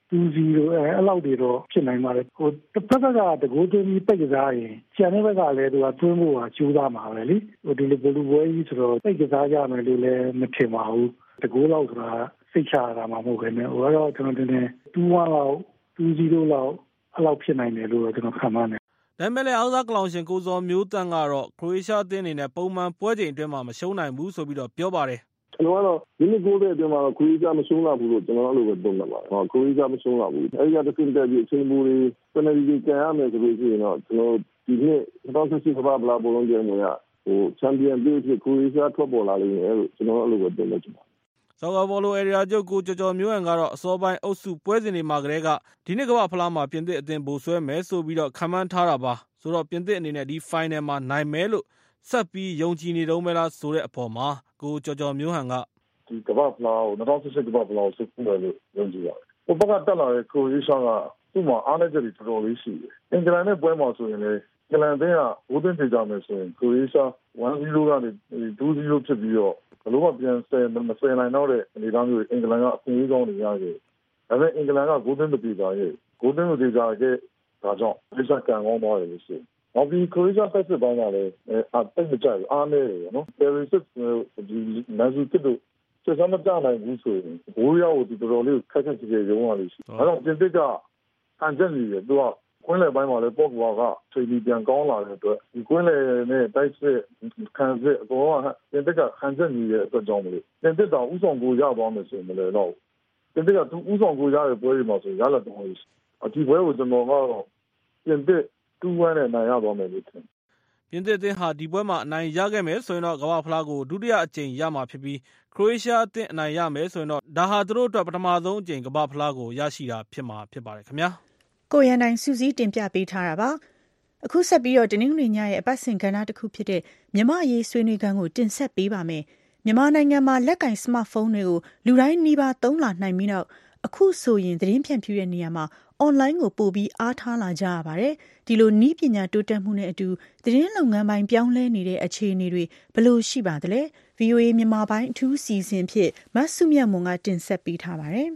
G: two zero အဲအဲ့လောက်တွေတော့ဖြစ်နိုင်ပါတယ်ဟိုတစ်ဖက်ကတကူသွင်းပြီးပိတ်ကစားရင်ကျန်တဲ့ဘက်ကလည်းသူကသွင်းဖို့ကကြိုးစားမှာပဲလေဟိုဒီလိုဘလူးပွဲကြီးဆိုတော့ပိတ်ကစားကြမယ်လို့လည်းမထင်ပါဘူးတကူလောက်ဆိုတာစိတ်ချရတာမှမဟုတ်ခင်နဲ့ဟိုကတော့ကျွန်တော်တင်တယ်two oneလောက်two zeroလောက်အဲ့လောက်ဖြစ်နိုင်တယ်လို့ကျွန်တော်ခန့်မှန်းတယ်
E: ဒါပေမဲ့လည်းအောက်စားကလောင်ရှင်ကိုစောမျိုးတန်းကတော့ခရိုအေးရှားအသင်းအနေနဲ့ပုံမှန်ပွဲချိန်အတွင်းမှာမရှုံးနိုင်ဘူးဆိုပြီးတော့ပြောပါတယ်
H: ကျွန်တော်ကတော့ဒီနေ့ကိုတဲ့အတွင်းမှာခရိုအေးရှားမရှုံးလာဘူးလို့ကျွန်တော်အဲ့လိုပဲသုံးသပ်ပါတယ်ဟောခရိုအေးရှားမရှုံးလာဘူးအဲ့ဒီကတစ်ဆင့်တက်ပြီးအချိန်မူတွေပယ်နယ်တီကြံရမယ်ဆိုလို့ရှိရင်တော့ကျွန်တော်ဒီနေ့တော့ဆက်စစ်ကဘာဘလာဘောလုံးကျင်းတွေကဟိုချန်ပီယံပေးဖြစ်ခရိုအေးရှားထွက်ပေါ်လာလိမ့်မယ်လို့ကျွန်တော်အဲ့လိုပဲသုံးသပ်ချင်ပါတယ်
E: ဆော်ကာဘောလိုအေရီယာချုပ်ကိုကျော်ကျော်မျိုးဟန်ကတော့အစောပိုင်းအုပ်စုပွဲစဉ်တွေမှာကတည်းကဒီနေ့ကမ္ဘာဖလားမှာပြင်သစ်အသင်းဗိုလ်ဆွဲမယ်ဆိုပြီးတော့ခန့်မှန်းထားတာပါဆိုတော့ပြင်သစ်အနေနဲ့ဒီ final မှာနိုင်မယ်လို့ဆက်ပြီးယုံကြည်နေတော့မလားဆိုတဲ့အပေါ်မှာကိုကျော်ကျော်မျိုးဟန်က
G: ဒီကမ္ဘာဖလားကိုtwenty sixteenကမ္ဘာဖလားကိုစစ်ပွဲလို့ယုံကြည်ပါတယ်။ဟိုဘက်ကတက်လာတဲ့ခရိုအေးရှားကသူ့မှာအားနည်းချက်တွေတော်တော်လေးရှိတယ်။အင်္ဂလန်နဲ့ပွဲမှာဆိုရင်လည်းအင်္ဂလန်အသင်းကဘိုးသွင်းပြေကြမယ်ဆိုရင်ခရိုအေးရှားone zeroကနေtwo zeroဖြစ်ပြီးတော့ဘလို့မှပြန်ဆယ်မဆယ်နိုင်တော့တဲ့အနေအထားမျိုးအင်္ဂလန်ကအခွင့်အရေးကောင်းနေရခဲ့။ဒါပေမဲ့အင်္ဂလန်ကဘိုးသွင်းပြေကြရဲ့ဘိုးသွင်းပြေကြရဲ့ဒါကြောင့်ခရိုအေးရှားကန်ကောင်းသွားတယ်လို့ဆို။နောက်ပြီးခရိုအေးရှားဖက်စစ်ပိုင်းကလည်းအတိတ်မကြိုက်ဘူးအားနည်းတယ်နော်။ Perisic ဒီမန်ဇူကစ်တို့ဆက်စမ်းမကြနိုင်ဘူးဆိုရင်ဘိုးရောက်ဒီတော်တော်လေးခက်ခက်ကြည့်ကြရုံးရလို့ရှိတယ်။အဲတော့ပြင်သစ်ကဟန်ချက်နေတယ်သူကကွင်းလယ်ပိုင်းမှာလည်းပေါ့ကွာကချိန်ပြီးပြန်ကောင်းလာတဲ့အတွက်ဒီကွင်းလယ်နဲ့တိုက်စစ်ခံစစ်အကုန်လုံးပြင်သစ်ကဟန်ချက်နေတဲ့အတွက်ကြောင့်မလို့ပြင်သစ်တောင်ဥဆောင်ကိုရသွားမယ်ဆိုရင်လည်းတော့ပြင်သစ်ကသူဥဆောင်ကိုရတဲ့ပွဲတွေမှာဆိုရလာတော့အဒီပွဲကိုကျွန်တော်ကတော့ပြင်သစ်two oneနဲ့နိုင်ရသွားမယ်လို့ထင်
E: ပြင်သစ်အသင်းဟာဒီပွဲမှာအနိုင်ရခဲ့မယ်ဆိုရင်တော့ကမ္ဘာဖလားကိုဒုတိယအကြိမ်ရမှာဖြစ်ပြီးခရိုအေးရှားအသင်းအနိုင်ရမယ်ဆိုရင်တော့ဒါဟာသူတို့အတွက်ပထမဆုံးအကြိမ်ကမ္ဘာဖလားကိုရရှိတာဖြစ်မှာဖြစ်ပါတယ်ခင်ဗျာ
B: ကိုရန်နိုင်စူးစီးတင်ပြပေးထားတာပါအခုဆက်ပြီးတော့တနင်္ဂနွေညရဲ့အပတ်စဉ်ကဏ္ဍတစ်ခုဖြစ်တဲ့မြမရေးဆွေးနွေးခန်းကိုတင်ဆက်ပေးပါမယ်မြန်မာနိုင်ငံမှာလက်ကင်စမတ်ဖုန်းတွေကိုလူတိုင်းနှီးပါသုံးလာနိုင်ပြီးနောက်အခုဆိုရင်သတင်းဖြန့်ဖြူးတဲ့နေရာမှာအွန်လိုင်းကိုပို့ပြီးအားထားလာကြရပါတယ်ဒီလိုနည်းပညာတိုးတက်မှုနဲ့အတူသတင်းလုပ်ငန်းပိုင်းပြောင်းလဲနေတဲ့အခြေအနေတွေဘယ်လိုရှိပါသလဲ ဗီအိုအေ မြန်မာပိုင်းအထူးစီစဉ်ဖြင့်မဆုမြတ်မွန်ကတင်ဆက်ပေးထားပါတယ်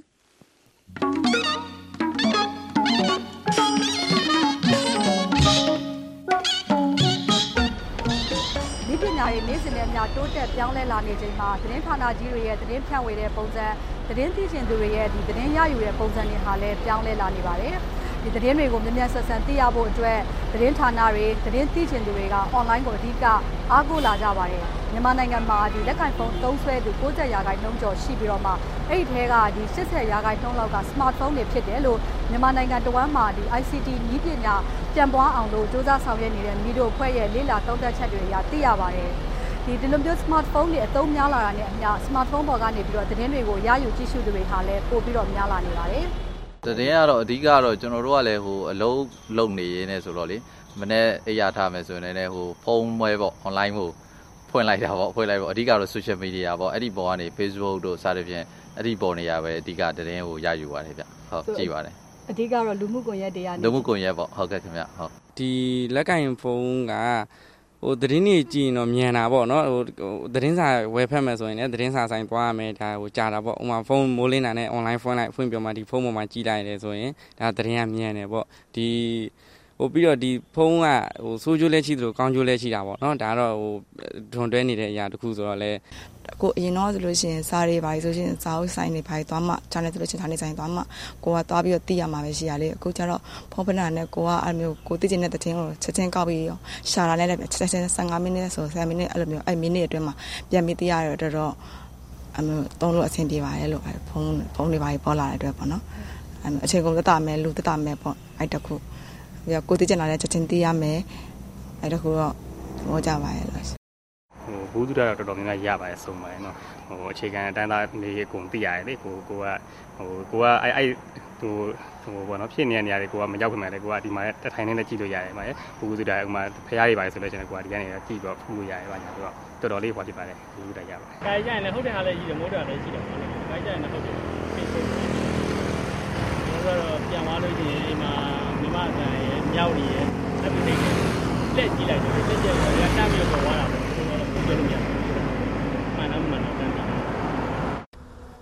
I: ပညာရေးနေ့စဉ်နဲ့အမျှတိုးတက်ပြောင်းလဲလာနေချိန်မှာသတင်းဌာနကြီးတွေရဲ့သတင်းဖြန့်ဝေတဲ့ပုံစံသတင်းသိရှင်သူတွေရဲ့ဒီသတင်းရယူတဲ့ပုံစံတွေဟာလည်းပြောင်းလဲလာနေပါတယ်ဒီသတင်းတွေကိုမြင်မြန်ဆက်ဆံသိရဖို့အတွက်သတင်းဌာနတွေသတင်းသိရှင်သူတွေကအွန်လိုင်းကိုအဓိကအားကိုးလာကြပါတယ်မြန်မာနိုင်ငံမှာဒီလက်ကင်ဖုန်းသုံးစွဲသူninetyရာခိုင်နှုန်းကျော်ရှိပြီးတော့မှအဲ့ဒီထဲကဒီeightyရာခိုင်နှုန်းလောက်ကစမတ်ဖုန်းတွေဖြစ်တယ်လို့မြန်မာနိုင်ငံတဝန်းမှာဒီ အိုင် စီ တီ နည်းပညာပြန်ပွားအောင်လို့စ조사ဆောင်ရွက်နေတဲ့မိတို့အဖွဲ့ရဲ့လေ့လာသုံးသပ်ချက်တွေအရသိရပါတယ်ဒီဒီလိုမျိုး smartphone တွေအသုံးများလာတာနဲ့အမျှ smartphone ပေါ်ကနေပြီးတော့သတင်းတွေကိုရယူကြည့်ရှုသူတွေဟာလည်းပို့ပြီးတော့များလာနေပါတယ်
J: သတင်းကတော့အဓိကတော့ကျွန်တော်တို့ကလည်းဟိုအလုံးလုံနေရင်းနဲ့ဆိုတော့လေမနေ့အရာထားမယ်ဆိုရင်လည်းဟိုဖုန်းပွဲပေါ့ online ကိုဖွင့်လိုက်တာပေါ့ဖွင့်လိုက်ပေါ့အဓိကတော့ social media ပေါ့အဲ့ဒီပေါ်ကနေ Facebook တို့စသဖြင့်အဲ့ဒီပေါ်နေရပဲအဓိကသတင်းကိုရယူပါတယ်ဗျဟုတ်ကြည့်ပါတယ်
I: အဓိကတော့လူမှုကွန်ရက်တွေကနေ
J: လူမှုကွန်ရက်ပေါ့ဟုတ်ကဲ့ခင်ဗျဟုတ်
K: ဒီလက်ကင်ဖုန်းကဟိုသတင်းတွေကြည့်ရင်တော့မြန်တာပေါ့နော်ဟိုသတင်းစာဝယ်ဖက်မယ်ဆိုရင်လည်းသတင်းစာဆိုင်သွားရမယ်ဒါဟိုကြာတာပေါ့ဥမာဖုန်းမိုးလင်းတာနဲ့ online ဖွင့်လိုက်ဖွင့်ပြမှဒီဖုန်းပေါ်မှာကြည့်လိုက်တယ်ဆိုရင်ဒါသတင်းကမြန်တယ်ပေါ့ဒီဟိုပြီးတော့ဒီဖုန်းကဟိုဆိုးကျိုးလည်းရှိသလိုကောင်းကျိုးလည်းရှိတာပေါ့နော်ဒါတော့ဟိုဒွန်တွဲနေတဲ့အရာတစ်ခုဆိုတော့လေ
L: ကိုအရင်တော့ဆိုလို့ရှိရင်စားတွေပါဆိုရှင်စားဥဆိုင်တွေပါသွားမှ channel ဆိုလို့ရှိရင် channel ဆိုင်သွားမှကိုကသွားပြီးတော့သိရမှာပဲရှိရလေအခုကျတော့ဖုန်းပနာနဲ့ကိုကအဲ့မျိုးကိုသိချင်တဲ့သတင်းကိုချက်ချင်းကောက်ပြီးရှာတာနဲ့လည်းချက်ချင်းfifteenမိနစ်ဆိုtenမိနစ်အဲ့လိုမျိုးအဲ့မိနစ်အတွင်းမှာပြန်ပြီးသိရတော့တော်တော်အဲ့မျိုးသုံးလို့အဆင်ပြေပါတယ်လို့ဖုန်းဖုန်းတွေပါပေါ်လာတဲ့အတွက်ပေါ့နော်အဲ့မျိုးအချိန်ကုန်သက်တာမယ်လူသက်တာမယ်ပေါ့အဲ့တခုပြီးတော့ကိုသိချင်တာလည်းချက်ချင်းသိရမယ်အဲ့တခုတော့သဘောကျပါရဲ့လို့
K: ဟိုဘူးသူရတော့တော်တော်များများရပါတယ်ဆုံးပါတယ်နော်ဟိုအခြေခံအတန်းသားနေအကုန်သိရတယ်လေကိုကိုကဟိုကိုကအဲ့အဲ့ဟိုဟိုဘောနော်ဖြစ်နေတဲ့နေရာတွေကိုကမရောက်ခင်မှာလေကိုကဒီမှာတက်ထိုင်နေနဲ့ကြည့်လို့ရတယ်မှာဘူးသူရဥမာဖရားတွေပါတယ်ဆိုလို့ရှိရင်ကိုကဒီကနေကြည့်တော့ဖူးလို့ရတယ်ပါညာဆိုတော့တော်တော်လေးဟောဖြစ်ပါတယ်ဘူးသူရရပါတယ်
M: ။ဒါကြရင်လည်းဟုတ်တယ်ဟာလည်းကြီးတယ်မိုးတယ်လည်းကြီးတယ်ပေါ့နော်။ဒါကြရင်လည်းဟုတ်တယ်ပြင်ဆုံးတယ်။ဒါတော့ပြန်သွားလို့ရှိရင်ဒီမှာမြမအတန်ရဲ့မြောက်ရည်ရဲ့အဲ့ဒီနေလက်ကြည့်လိုက်တော့တက်ကြတော့ရတမ်းပြီးတော့သွားတာပေါ့။ပြောလို့မရဘူး။မှန်တယ်မှန်တယ်တန်းတာ
K: က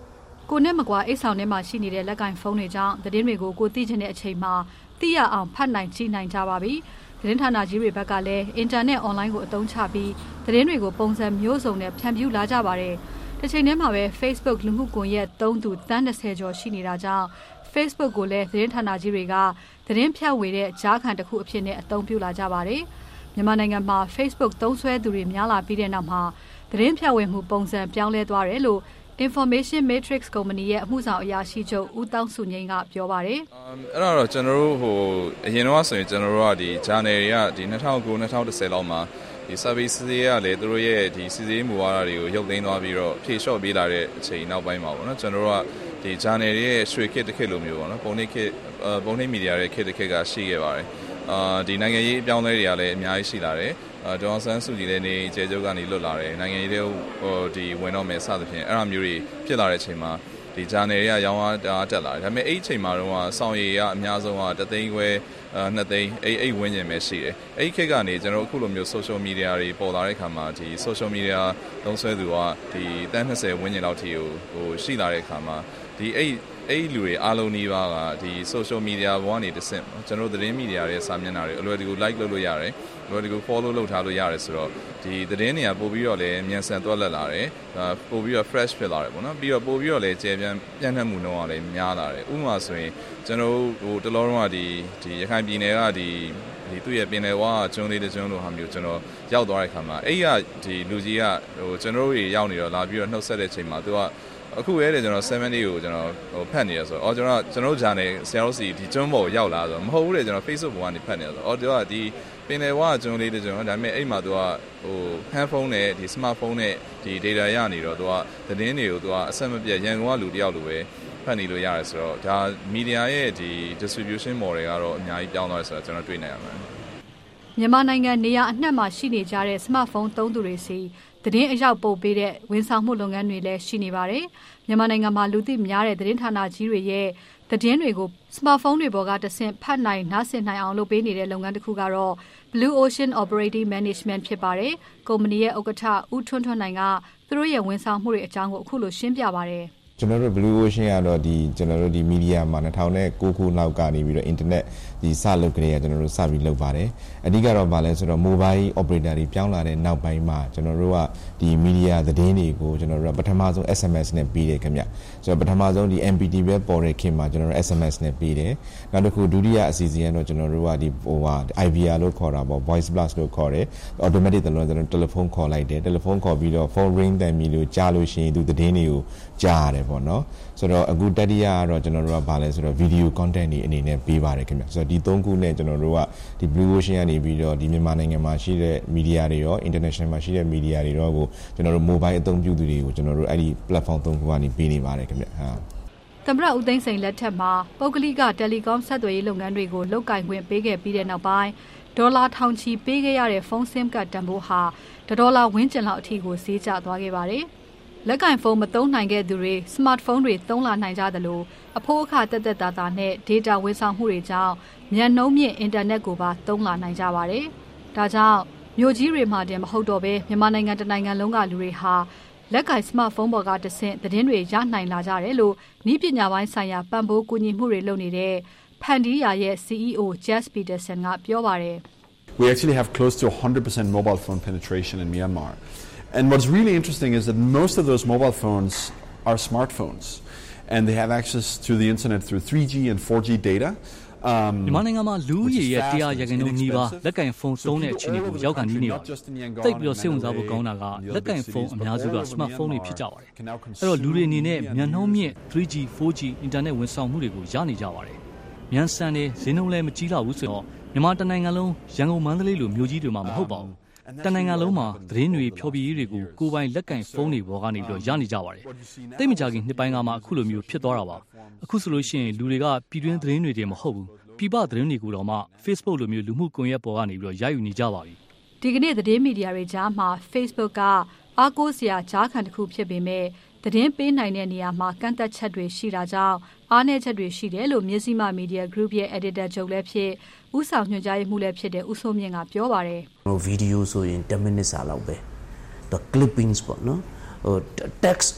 I: ကိုနဲ့မကွာအိတ်ဆောင်ထဲမှာရှိနေတဲ့လက်ကင်ဖုန်းတွေကြောင့်သတင်းတွေကိုကိုသိချင်တဲ့အချိန်မှာသိရအောင်ဖတ်နိုင်ကြည့်နိုင်ကြပါပြီသတင်းဌာနကြီးတွေဘက်ကလည်းအင်တာနက်အွန်လိုင်းကိုအသုံးချပြီးသတင်းတွေကိုပုံစံမျိုးစုံနဲ့ဖြန့်ဖြူးလာကြပါတယ်တစ်ချိန်တည်းမှာပဲ Facebook လူမှုကွန်ရက်သုံးသူတန်း၂၀ကျော်ရှိနေတာကြောင့် Facebook ကိုလည်းသတင်းဌာနကြီးတွေကသတင်းဖြန့်ဝေတဲ့ကြားခံတစ်ခုအဖြစ်နဲ့အသုံးပြုလာကြပါတယ်မြန်မာနိုင်ငံမှာ Facebook သုံးစွဲသူတွေများလာပြီးတဲ့နောက်မှာသတင်းဖြန့်ဝေမှုပုံစံပြောင်းလဲသွားတယ်လို့ Information Matrix Company ရဲ့အမှုဆောင်အရာရှိချုပ်ဦးတောင်းစုငိမ့်ကပြောပါတယ်
D: ။အဲ့တော့ကျွန်တော်တို့ဟိုအရင်တော့ဆိုရင်ကျွန်တော်တို့ကဒီ channel တွေကဒီ၂၀၀၉ ၂၀၁၀လောက်မှာဒီ service တွေကလည်းသူတို့ရဲ့ဒီစီစီမူဝါဒတွေကိုရုပ်သိမ်းသွားပြီးတော့ဖြေလျှော့ပေးလာတဲ့အချိန်နောက်ပိုင်းမှာပေါ့နော်ကျွန်တော်တို့ကဒီ channel တွေရဲ့ရွှေခေတ်တစ်ခေတ်လိုမျိုးပေါ့နော်ပုံနှိပ်ခေတ်ပုံနှိပ်မီဒီယာရဲ့ခေတ်တစ်ခေတ်ကရှိခဲ့ပါတယ်။အာဒီနိုင်ငံရေးအပြောင်းအလဲတွေကလည်းအများကြီးရှိလာတယ်။ဒေါ်အောင်ဆန်းစုကြည်လည်းနေကျေကျုပ်ကနေလွတ်လာတယ်နိုင်ငံရေးတွေဟိုဒီဝင်တော့မယ်စသဖြင့်အဲ့လိုမျိုးတွေဖြစ်လာတဲ့အချိန်မှာဒီ channel တွေကရောင်းအားတက်လာတယ်ဒါပေမဲ့အဲ့ဒီအချိန်မှာတော့စောင့်ရည်ကအများဆုံးကတသိန်းခွဲနှစ်သိန်းအဲ့အဲ့ဝန်းကျင်ပဲရှိတယ်အဲ့ဒီခေတ်ကနေကျွန်တော်အခုလိုမျိုး social media တွေပေါ်လာတဲ့အခါမှာဒီ social media သုံးစွဲသူကဒီတန်း၂၀ဝန်းကျင်လောက်ထိကိုဟိုရှိလာတဲ့အခါမှာဒီအဲ့အဲ့လူတွေအားလုံးနှီးပါကဒီ social media ဘောကနေတစ်ဆင့်ကျွန်တော်သတင်းမီဒီယာရဲ့စာမျက်နှာတွေအလွယ်တကူ like လုပ်လို့ရတယ်အလွယ်တကူ follow လုပ်ထားလို့ရတယ်ဆိုတော့ဒီသတင်းတွေကပို့ပြီးတော့လည်းမြန်ဆန်သွားလက်လာတယ်ပို့ပြီးတော့ fresh ဖြစ်လာတယ်ပေါ့နော်ပြီးတော့ပို့ပြီးတော့လည်းကျေပြန်ပြန့်နှံ့မှုနှုန်းကလည်းများလာတယ်ဥပမာဆိုရင်ကျွန်တော်ဟိုတလောတော့ဒီဒီရခိုင်ပြည်နယ်ကဒီဒီသူ့ရဲ့ပင်လယ်ဝါကျွန်းလေးတစ်ကျွန်းလိုဟာမျိုးကျွန်တော်ရောက်သွားတဲ့ခါမှာအဲ့ရဒီလူကြီးကဟိုကျွန်တော်တို့ရောက်နေတော့လာပြီးတော့နှုတ်ဆက်တဲ့အချိန်မှာသူကအခုရဲတယ်ကျွန်တော်7 day ကိုကျွန်တော်ဟိုဖတ်နေရဆိုတော့အော်ကျွန်တော်ကျွန်တော်ဂျာနယ်ဆရာတို့စီဒီကျွန်းပေါ်ရောက်လာဆိုတော့မဟုတ်ဘူးလေကျွန်တော် Facebook ပေါ်ကနေဖတ်နေရဆိုတော့အော်သူကဒီပင်လယ်ဝါကျွန်းလေးတကျွန်းဒါပေမဲ့အဲ့မှာသူကဟို handphone နဲ့ဒီ smartphone နဲ့ဒီ data ရနေတော့သူကသတင်းတွေကိုသူကအဆက်မပြတ်ရန်ကုန်ကလူတယောက်လိုပဲဖတ်နေလို့ရတယ်ဆိုတော့ဒါ media ရဲ့ဒီ distribution model ကတော့အများကြီးပြောင်းသွားတယ်ဆိုတော့ကျွန်တော်တွေ့နေရမှာ
I: မြန်မာနိုင်ငံနေရာအနှံ့မှာရှိနေကြတဲ့ smartphone သုံးသူတွေစီသတင်းအရောက်ပို့ပေးတဲ့ဝန်ဆောင်မှုလုပ်ငန်းတွေလည်းရှိနေပါတယ်။မြန်မာနိုင်ငံမှာလူသိများတဲ့သတင်းဌာနကြီးတွေရဲ့သတင်းတွေကို smartphone တွေပေါ်ကတဆင့်ဖတ်နိုင်နားဆင်နိုင်အောင်လုပ်ပေးနေတဲ့လုပ်ငန်းတစ်ခုကတော့ Blue Ocean Operating Management ဖြစ်ပါတယ်။ကုမ္ပဏီရဲ့ဥက္ကဋ္ဌဦးထွန်းထွန်းနိုင်ကသူတို့ရဲ့ဝန်ဆောင်မှုတွေအကြောင်းကိုအခုလိုရှင်းပြပါတယ်။
N: ကျွန်တော်တို့ Blue Ocean ကတော့ဒီကျွန်တော်တို့ဒီ media မှာ၂၀၀၉ခုလောက်ကနေပြီးတော့ internet ဒီစလုပ်ကြတဲ့ကျွန်တော်တို့စပြီးလုပ်ပါတယ်အဓိကတော့ဗာလဲဆိုတော့ mobile operator တွေပြောင်းလာတဲ့နောက်ပိုင်းမှာကျွန်တော်တို့ကဒီ media သတင်းတွေကိုကျွန်တော်တို့ကပထမဆုံး S M S နဲ့ပေးတယ်ခင်ဗျဆိုတော့ပထမဆုံးဒီ M P T ပဲပေါ်တဲ့ခင်မှာကျွန်တော်တို့ S M S နဲ့ပေးတယ်နောက်တစ်ခုဒုတိယအစီအစဉ်ကတော့ကျွန်တော်တို့ကဒီဟိုဟာ I V R လို့ခေါ်တာပေါ့ voice blast လို့ခေါ်တယ် automatic ကျွန်တော်တို့ telephone ခေါ်လိုက်တယ် telephone ခေါ်ပြီးတော့ phone ring တန်ပြီးလို့ကြားလို့ရှိရင်သူသတင်းတွေကိုကြားရတယ်ပေါ့နော်ဆိုတော့အခုတတိယကတော့ကျွန်တော်တို့ကဗာလဲဆိုတော့ video content တွေအနေနဲ့ပေးပါတယ်ခင်ဗျဆိုတော့ဒီသုံးခုနဲ့ကျွန်တော်တို့ကဒီ Blue Ocean ကနေပြီးတော့ဒီမြန်မာနိုင်ငံမှာရှိတဲ့ media တွေရော international မှာရှိတဲ့ media တွေရောကိုကျွန်တော်တို့ mobile အသုံးပြုသူတွေကိုကျွန်တော်တို့အဲ့ဒီ platform သုံးခုကနေပေးနေပါတယ်ခင်ဗျဟာ
I: သမ္မတဦးသိန်းစိန်လက်ထက်မှာပုဂ္ဂလိက telecom ဆက်သွယ်ရေးလုပ်ငန်းတွေကိုလုပ်ကင်ခွင့်ပေးခဲ့ပြီးတဲ့နောက်ပိုင်းဒေါ်လာထောင်ချီပေးခဲ့ရတဲ့ဖုန်း SIM ကတ်တန်ဖိုးဟာဒေါ်လာဝန်းကျင်လောက်အထိကိုဈေးကျသွားခဲ့ပါတယ်လက်ကင်ဖုန်းမသုံးနိုင်ခဲ့သူတွေ smartphone တွေသုံးလာနိုင်ကြသလိုအဖိုးအခတက်တက်တာတာနဲ့ data ဝန်ဆောင်မှုတွေကြောင့်မြန်နှုန်းမြင့် internet ကိုပါသုံးလာနိုင်ကြပါတယ်။ဒါကြောင့်မြို့ကြီးတွေမှာတင်မဟုတ်တော့ဘဲမြန်မာနိုင်ငံတနိုင်ငံလုံးကလူတွေဟာလက်ကင် smartphone ပေါ်ကတဆင့်သတင်းတွေရနိုင်လာကြတယ်လို့ဤပညာပိုင်းဆိုင်ရာပံ့ပိုးကူညီမှုတွေလုပ်နေတဲ့ဖန်ဒီယာရဲ့ C E O Jess Peterson ကပြောပါတယ်။
O: We actually have close to one hundred percent mobile phone penetration in Myanmar. And what's really interesting is that most of those mobile phones are smartphones and they have access to the internet through three G and four G data.
F: Um မြန်မာနိုင်ငံမှာလူဦးရေရဲ့တရားရဂိုင်နှုန်းနီးပါးလက်ကင်ဖုန်းသုံးတဲ့အခြေအနေကိုရောက်ကန်နေနေပါတယ်။တိတ်ပြီးတော့စိတ်ဝင်စားဖို့ကောင်းတာကလက်ကင်ဖုန်းအများစုက smartphone တွေဖြစ်ကြပါတယ်။အဲ့တော့လူတွေအနေနဲ့မြန်နှုန်းမြင့် three G four G အင်တာနက်ဝန်ဆောင်မှုတွေကိုရနေကြပါတယ်။မြန်ဆန်တဲ့ဈေးနှုန်းလည်းမကြီးတော့ဘူးဆိုတော့မြန်မာတနိုင်ငံလုံးရန်ကုန်မန္တလေးလိုမြို့ကြီးတွေမှာမဟုတ်ပါဘူး။တနိုင်ငံလုံးမှာသတင်းတွေဖြောပြရေးတွေကိုကိုယ်ပိုင်လက်ကင်ဖုန်းတွေပေါ်ကနေပြီးတော့ရနေကြပါတယ်။တိတ်မကြခင်နှစ်ပိုင်းကမှအခုလိုမျိုးဖြစ်သွားတာပါ။အခုဆိုလို့ရှိရင်လူတွေကပြည်တွင်းသတင်းတွေတည်းမဟုတ်ဘူး။ပြည်ပသတင်းတွေကိုတော့မှ Facebook လိုမျိုးလူမှုကွန်ရက်ပေါ်ကနေပြီးတော့ရယူနေကြပါပြီ
I: ။ဒီကနေ့သတင်းမီဒီယာတွေကြားမှာ Facebook ကအားကိုးစရာကြားခံတစ်ခုဖြစ်ပေမဲ့သတင်းပေးနိုင်တဲ့နေရာမှာကန့်သက်ချက်တွေရှိတာကြောင့်အားနည်းချက်တွေရှိတယ်လို့မြစီမ Media Group ရဲ့ editor ချုပ်လည်းဖြစ်ဦးဆောင်ညွှန်ကြားရေးမှူးလည်းဖြစ်တဲ့ဦးစိုးမြင့်ကပြောပါတယ်
P: ။ဟို video ဆိုရင်ten minutes လောက်ပဲ။ the clippings ပေါ့နော်။ဟို text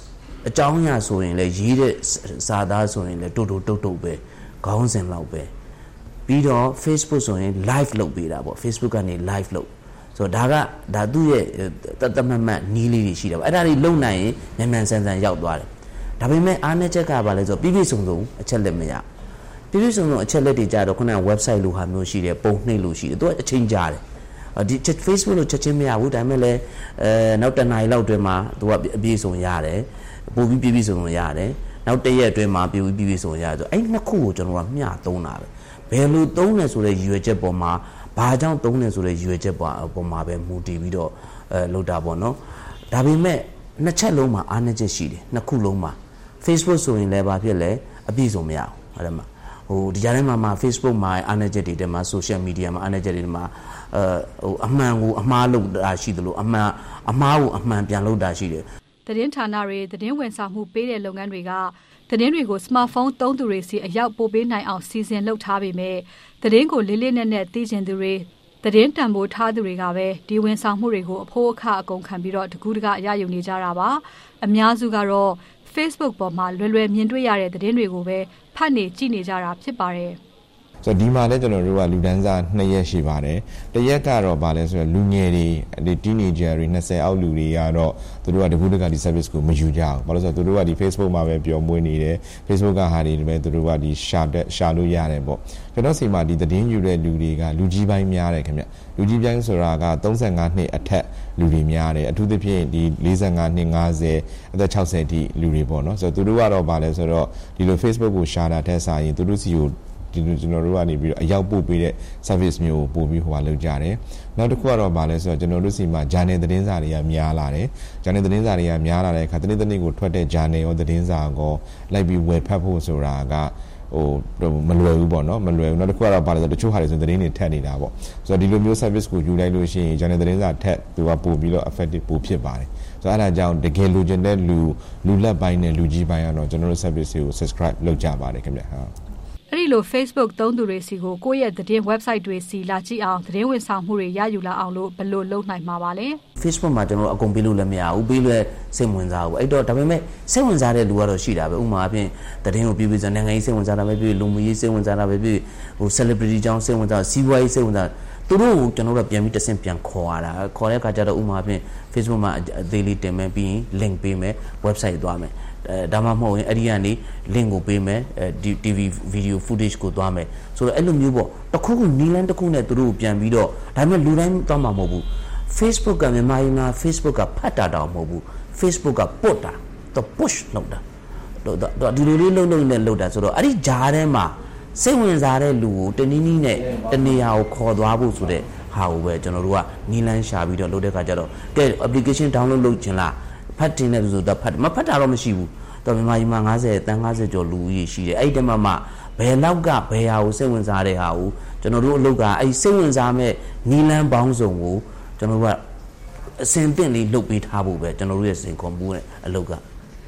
P: အကြောင်းအရာဆိုရင်လည်းရေးတဲ့စာသားဆိုရင်လည်းတူတူတုတ်တုတ်ပဲခေါင်းစဉ်လောက်ပဲပြီးတော့ Facebook ဆိုရင် live လုပ်ပေးတာပေါ့ Facebook ကနေ live လုပ်ဆိုတော့ဒါကဒါသူ့ရဲ့တတ်တမတ်မတ်နီးလေးတွေရှိတာပေါ့အဲ့ဒါတွေလုံနိုင်ရင်မြန်မြန်ဆန်ဆန်ရောက်သွားတယ်ဒါပေမဲ့အားနည်းချက်ကပါလဲဆိုတော့ပြည့်ပြည့်စုံစုံအချက်လက်မရပြည့်ပြည့်စုံစုံအချက်လက်တွေကြတော့ခုနက website လိုဟာမျိုးရှိတယ်ပုံနှိပ်လို့ရှိတယ်သူကအချိန်ကြာတယ်ဒီ Facebook လို့ချက်ချင်းမရဘူးဒါပေမဲ့လည်းအဲနောက်တနားရီလောက်အတွင်းမှာသူကအပြည့်စုံရတယ်ပို့ပြီးပြည့်ပြည့်စုံစုံရတယ်နောက်တစ်ရက်အတွင်းမှာပြည့်ပြီးပြည့်စုံရတယ်ဆိုအဲ့နှစ်ခုကိုကျွန်တော်ကမျှသုံးတာပဲဘယ်လိုသုံးလဲဆိုတဲ့ရည်ရွယ်ချက်ပေါ်မှာဘာကြောင့်သုံးလဲဆိုတဲ့ရည်ရွယ်ချက်ပေါ်ပေါ်မှာပဲမူတည်ပြီးတော့အဲလုပ်တာပေါ့နော်ဒါပေမဲ့နှစ်ချက်လုံးမှာအားနည်းချက်ရှိတယ်နှစ်ခုလုံးမှာ Facebook ဆိုရင်လည်းဘာဖြစ်လဲအပြည့်စုံမရဘူးအဲ့ဒါမှဟိုဒီကြားထဲမှာမှာ Facebook မှာအားနည်းချက်တွေတဲမှာ social media မှာအားနည်းချက်တွေမှာအဲဟိုအမှန်ကိုအမှားလုပ်တာရှိသလိုအမှန်အမှားကိုအမှန်ပြန်လုပ်တာရှိတယ်
I: သတင်းဌာနတွေသတင်းဝန်ဆောင်မှုပေးတဲ့လုပ်ငန်းတွေကသတင်းတွေကို smartphone သုံးသူတွေစီအရောက်ပို့ပေးနိုင်အောင်စီစဉ်လုပ်ထားပေမဲ့သတင်းကိုလေးလေးနက်နက်သိကျင်သူတွေသတင်းတန်ဖိုးထားသူတွေကပဲဒီဝန်ဆောင်မှုတွေကိုအဖို့အခအကုန်ခံပြီးတော့တကူးတကရယူနေကြတာပါအများစုကတော့ Facebook ပေါ်မှာလွယ်လွယ်မြင်တွေ့ရတဲ့သတင်းတွေကိုပဲဖတ်နေကြည့်နေကြတာဖြစ်ပါတယ်
N: ဆိုတော့ဒီမှာလည်းကျွန်တော်တို့ကလူဒန်းစားနှစ်ရက်ရှိပါတယ်တရက်ကတော့ဗာလဲဆိုတော့လူငယ်တွေဒီ teenager တွေ၂၀အောက်လူတွေကတော့သူတို့ကတကူးတကဒီ service ကိုမယူကြဘူးဘာလို့ဆိုတော့သူတို့ကဒီ Facebook မှာပဲပျော်မွေးနေတယ် Facebook ကဟာတွေပဲသူတို့ကဒီရှာတဲ့ရှာလို့ရတယ်ပေါ့ကျွန်တော်စီမှာဒီသတင်းယူတဲ့လူတွေကလူကြီးပိုင်းများတယ်ခင်ဗျလူကြီးပိုင်းဆိုတာက၃၅နှစ်အထက်လူတွေများတယ်အထူးသဖြင့်ဒီ၄၅နှစ်၅၀အသက်၆၀တိလူတွေပေါ့နော်ဆိုတော့သူတို့ကတော့ဗာလဲဆိုတော့ဒီလို Facebook ကိုရှာတာထက်စာရင်သူတို့စီကိုဒီကျွန်တော်တို့ကနေပြီးတော့အရောက်ပို့ပေးတဲ့ service မျိုးကိုပို့ပြီးဟိုဟာလုပ်ကြတယ်။နောက်တစ်ခုကတော့ဗာလဲဆိုတော့ကျွန်တော်တို့စီမှာ journal သတင်းစာတွေကများလာတယ်။ journal သတင်းစာတွေကများလာတဲ့အခါတနေ့တနေ့ကိုထွက်တဲ့ journal ရောသတင်းစာကိုလိုက်ပြီးဝယ်ဖတ်ဖို့ဆိုတာကဟိုမလွယ်ဘူးပေါ့နော်မလွယ်ဘူးနောက်တစ်ခုကတော့ဗာလဲဆိုတော့တချို့ဟာတွေဆိုသတင်းတွေထက်နေတာပေါ့။ဆိုတော့ဒီလိုမျိုး service ကိုယူလိုက်လို့ရှိရင် journal သတင်းစာထက်သူကပို့ပြီးတော့ effective ပို့ဖြစ်ပါတယ်။ဆိုတော့အဲ့ဒါကြောင့်တကယ်လိုချင်တဲ့လူလူလက်ပိုင်းနဲ့လူကြီးပိုင်းကတော့ကျွန်တော်တို့ service ကို subscribe လုပ်ကြပါတယ်ခင်ဗျာ။
I: အဲ့ဒီလို Facebook သုံးသူတွေစီကိုကိုယ့်ရဲ့သတင်း website တွေစီလာကြည့်အောင်သတင်းဝန်ဆောင်မှုတွေရယူလာအောင်လို့ဘယ်လိုလုပ်နိုင်မှာပါလဲ
P: Facebook မှာကျွန်တော်အကုန်ပေးလို့လည်းမရဘူးပေးလို့စိတ်ဝင်စားဘူးအဲ့တော့ဒါပေမဲ့စိတ်ဝင်စားတဲ့လူကတော့ရှိတာပဲဥပမာအပြင်သတင်းကိုပြပြစနိုင်ငံရေးစိတ်ဝင်စားတာပဲပြလူမှုရေးစိတ်ဝင်စားတာပဲပြဟို celebrity ကြောင်းစိတ်ဝင်စားစီးပွားရေးစိတ်ဝင်စားသူတို့ကိုကျွန်တော်တို့ပြန်ပြီးတဆင့်ပြန်ခေါ်ရတာခေါ်တဲ့အခါကျတော့ဥပမာအပြင် Facebook မှာအသေးလေးတင်မယ်ပြီးရင် link ပေးမယ် website သွားမယ်အဲဒါမှမဟုတ်ရင်အဲ့ဒီကနေ link ကိုပေးမယ်အဲ တီဗီ video footage ကိုသွားမယ်ဆိုတော့အဲ့လိုမျိုးပေါ့တခုခုနီလန်းတခုနဲ့သူတို့ကိုပြန်ပြီးတော့ဒါပေမဲ့လူတိုင်းသွားမှာမဟုတ်ဘူး Facebook ကမြန်မာပြည်မှာ Facebook ကဖတ်တာတော့မဟုတ်ဘူး Facebook ကပုတ်တာတော့ push လုပ်တာတော့ဒီလိုလေးလုံးလုံးနဲ့လုပ်တာဆိုတော့အဲ့ဒီဂျားထဲမှာစိတ်ဝင်စားတဲ့လူကိုတနည်းနည်းနဲ့တနေရာကိုခေါ်သွားဖို့ဆိုတဲ့ဟာကိုပဲကျွန်တော်တို့ကနီလန်းရှာပြီးတော့လုပ်တဲ့ခါကျတော့ကဲ application download လုပ်ချင်လားဖတ်တင်တဲ့လူဆိုတော့ဖတ်မဖတ်တာတော့မရှိဘူးတော့မြန်မာပြည်မှာ၅၀တန်း၅၀ကျော်လူကြီးရှိတယ်အဲ့ဒီတည်းမှာမှဘယ်လောက်ကဘယ်ဟာကိုစိတ်ဝင်စားတဲ့ဟာကိုကျွန်တော်တို့အလုပ်ကအဲ့စိတ်ဝင်စားမဲ့နီလန်းပေါင်းစုံကိုကျွန်တော်တို့ကအစင်သင့်လေးလုပ်ပေးထားဖို့ပဲကျွန်တော်တို့ရဲ့စင်ကွန်ပူနဲ့အလုပ်က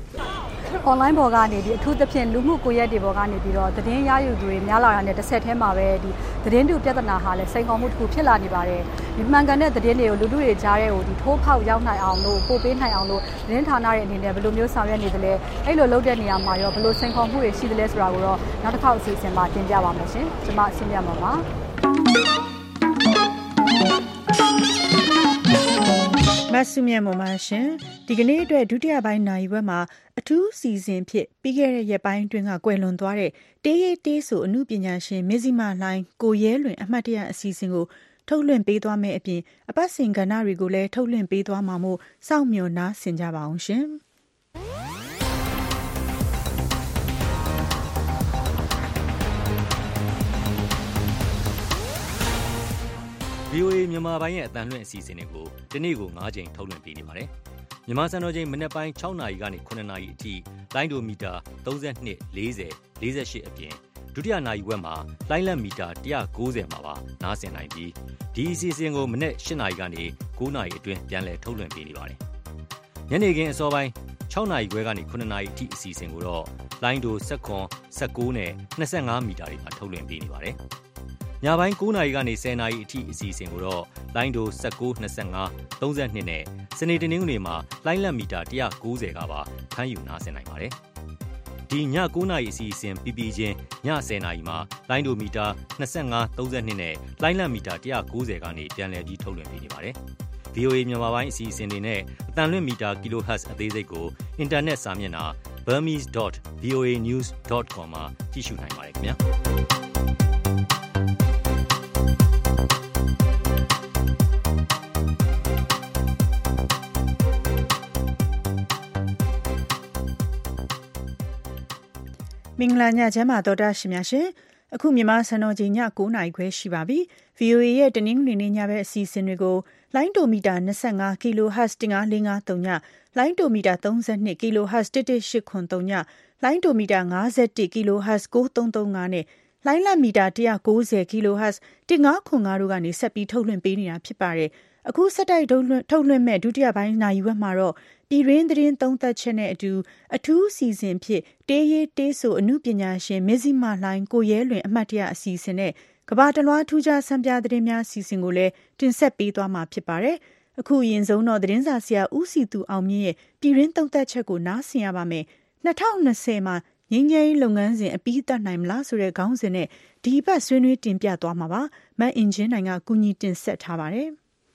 I: online ပေါ်ကနေဒီအထူးသဖြင့်လူမှုကွန်ရက်တွေပေါ်ကနေပြီးတော့သတင်းရယူသူတွေများလာတာနဲ့တစ်ဆက်တည်းမှာပဲဒီသတင်းတူပြဿနာဟာလည်းစိန်ခေါ်မှုတစ်ခုဖြစ်လာနေပါတယ်ဒီမှန်ကန်တဲ့သတင်းတွေကိုလူလူတွေကြားတဲ့ဟိုဒီထိုးဖောက်ရောက်နိုင်အောင်လို့ပို့ပေးနိုင်အောင်လို့သတင်းဌာနရဲ့အနေနဲ့ဘယ်လိုမျိုးဆောင်ရွက်နေသလဲအဲ့လိုလုပ်တဲ့နေရာမှာရောဘယ်လိုစိန်ခေါ်မှုတွေရှိသလဲဆိုတာကိုတော့နောက်တစ်ခေါက်အစီအစဉ်မှာတင်ပြပါမယ်ရှင်ကျွန်မအဆင်ပြမှာပါ
B: မဆုမြတ်မမရှင်ဒီကနေ့အတွက်ဒုတိယပိုင်းနိုင်ဘက်မှာအထူးစီစဉ်ဖြစ်ပြီးခဲ့တဲ့ရက်ပိုင်းတွင်ကကွယ်လွန်သွားတဲ့တေးရေးတေးဆိုအမှုပညာရှင်မဇ္ဈိမလှိုင်းကိုရဲလွင်အမှတ်တရအစီအစဉ်ကိုထုတ်လွှင့်ပေးသွားမယ့်အပြင်အပတ်စဉ်ကဏ္ဍတွေကိုလည်းထုတ်လွှင့်ပေးသွားမှာမို့စောင့်မျှော်နားဆင်ကြပါအောင်ရှင်
F: ဗီအိုအေ မြန်မာပိုင်းရဲ့အတန်လွှင့်အစီအစဉ်တွေကိုဒီနေ့ကို၅ချိန်ထုတ်လွှင့်ပေးနေပါတယ်။မြန်မာစံတော်ချိန်မနက်ပိုင်း၆နာရီကနေ၇နာရီအထိလိုင်းဒိုမီတာ၃၂ ၄၀ ၄၈အပြင်ဒုတိယနာရီဝက်မှာလိုင်းလက်မီတာ၁၉၀မှာပါနားဆင်နိုင်ပြီးဒီအစီအစဉ်ကိုမနက်၈နာရီကနေ၉နာရီအတွင်းပြန်လည်ထုတ်လွှင့်ပေးနေပါတယ်။ညနေခင်းအစောပိုင်း၆နာရီခွဲကနေ၇နာရီအထိအစီအစဉ်ကိုတော့လိုင်းဒို၁၇ ၁၉နဲ့၂၅မီတာတွေမှာထုတ်လွှင့်ပေးနေပါတယ်။ ညညပိုင်း9နာရီကနေ10နာရီအထိအစီအစဉ်ကိုတော့လိုင်းဒို၁၉ ၂၅ ၃၂နဲ့စနေတနင်္ဂနွေမှာလိုင်းလက်မီတာone ninetyကပါဖမ်းယူနားဆင်နိုင်ပါတယ်။ဒီည9နာရီအစီအစဉ်ပြီးပြီးချင်းည10နာရီမှာလိုင်းဒိုမီတာtwo five ၃၂နဲ့လိုင်းလက်မီတာone ninetyကနေပြန်လည်ပြီးထုတ်လွှင့်ပေးနေပါတယ်။ဗီအိုအေ မြန်မာပိုင်းအစီအစဉ်တွေနဲ့အတန်လွင့်မီတာ kilohertz အသေးစိတ်ကိုအင်တာနက်စာမျက်နှာ burmese dot v o a news dot com မှာကြည့်ရှုနိုင်ပါတယ်ခင်ဗျာ
B: မင်္ဂလာညချမ်းပါတော်တာရှင်များရှင်အခုမြန်မာစံတော်ချိန်ည9နာရီခွဲရှိပါပြီ ဗီအိုအေ ရဲ့တနင်္ဂနွေနေ့ညဘက်အစီအစဉ်တွေကိုလိုင်းတိုမီတာtwenty-five ကီလိုဟတ်ဇ်one five four fiveညလိုင်းတိုမီတာthirty-twoကီလိုဟတ်ဇ်one one eight threeညလိုင်းတိုမီတာfifty-oneကီလိုဟတ်ဇ်nine three three fiveနဲ့လိုင်းလမီတာone ninetyကီလိုဟတ်ဇ်one five five fiveတို့ကနေဆက်ပြီးထုတ်လွှင့်ပေးနေတာဖြစ်ပါတယ်အခုဆက်တိုက်ထုတ်လွှင့်ထုတ်လွှင့်မဲ့ဒုတိယပိုင်းနာရီဝက်မှာတော့ပြည်ရင်းသတင်းသုံးသပ်ချက်နဲ့အတူအထူးစီစဉ်ဖြစ်တေးရေးတေးဆိုအမှုပညာရှင်မဇ္ဈိမလှိုင်းကိုရဲလွင်အမှတ်တရအစီအစဉ်နဲ့ကဘာတလွှားထူးခြားဆန်းပြသတင်းများအစီအစဉ်ကိုလည်းတင်ဆက်ပေးသွားမှာဖြစ်ပါတယ်အခုအရင်ဆုံးတော့သတင်းစာဆရာဦးစီသူအောင်မြင့်ရဲ့ပြည်ရင်းသုံးသပ်ချက်ကိုနားဆင်ရပါမယ်twenty twentyမှာငြိမ်းချမ်းရေးလုပ်ငန်းစဉ်အပြီးသတ်နိုင်မလားဆိုတဲ့ခေါင်းစဉ်နဲ့ဒီဘက်ဆွေးနွေးတင်ပြသွားမှာပါမတ်အင်ဂျင်နိုင်ကကူညီတင်ဆက်ထားပါတယ်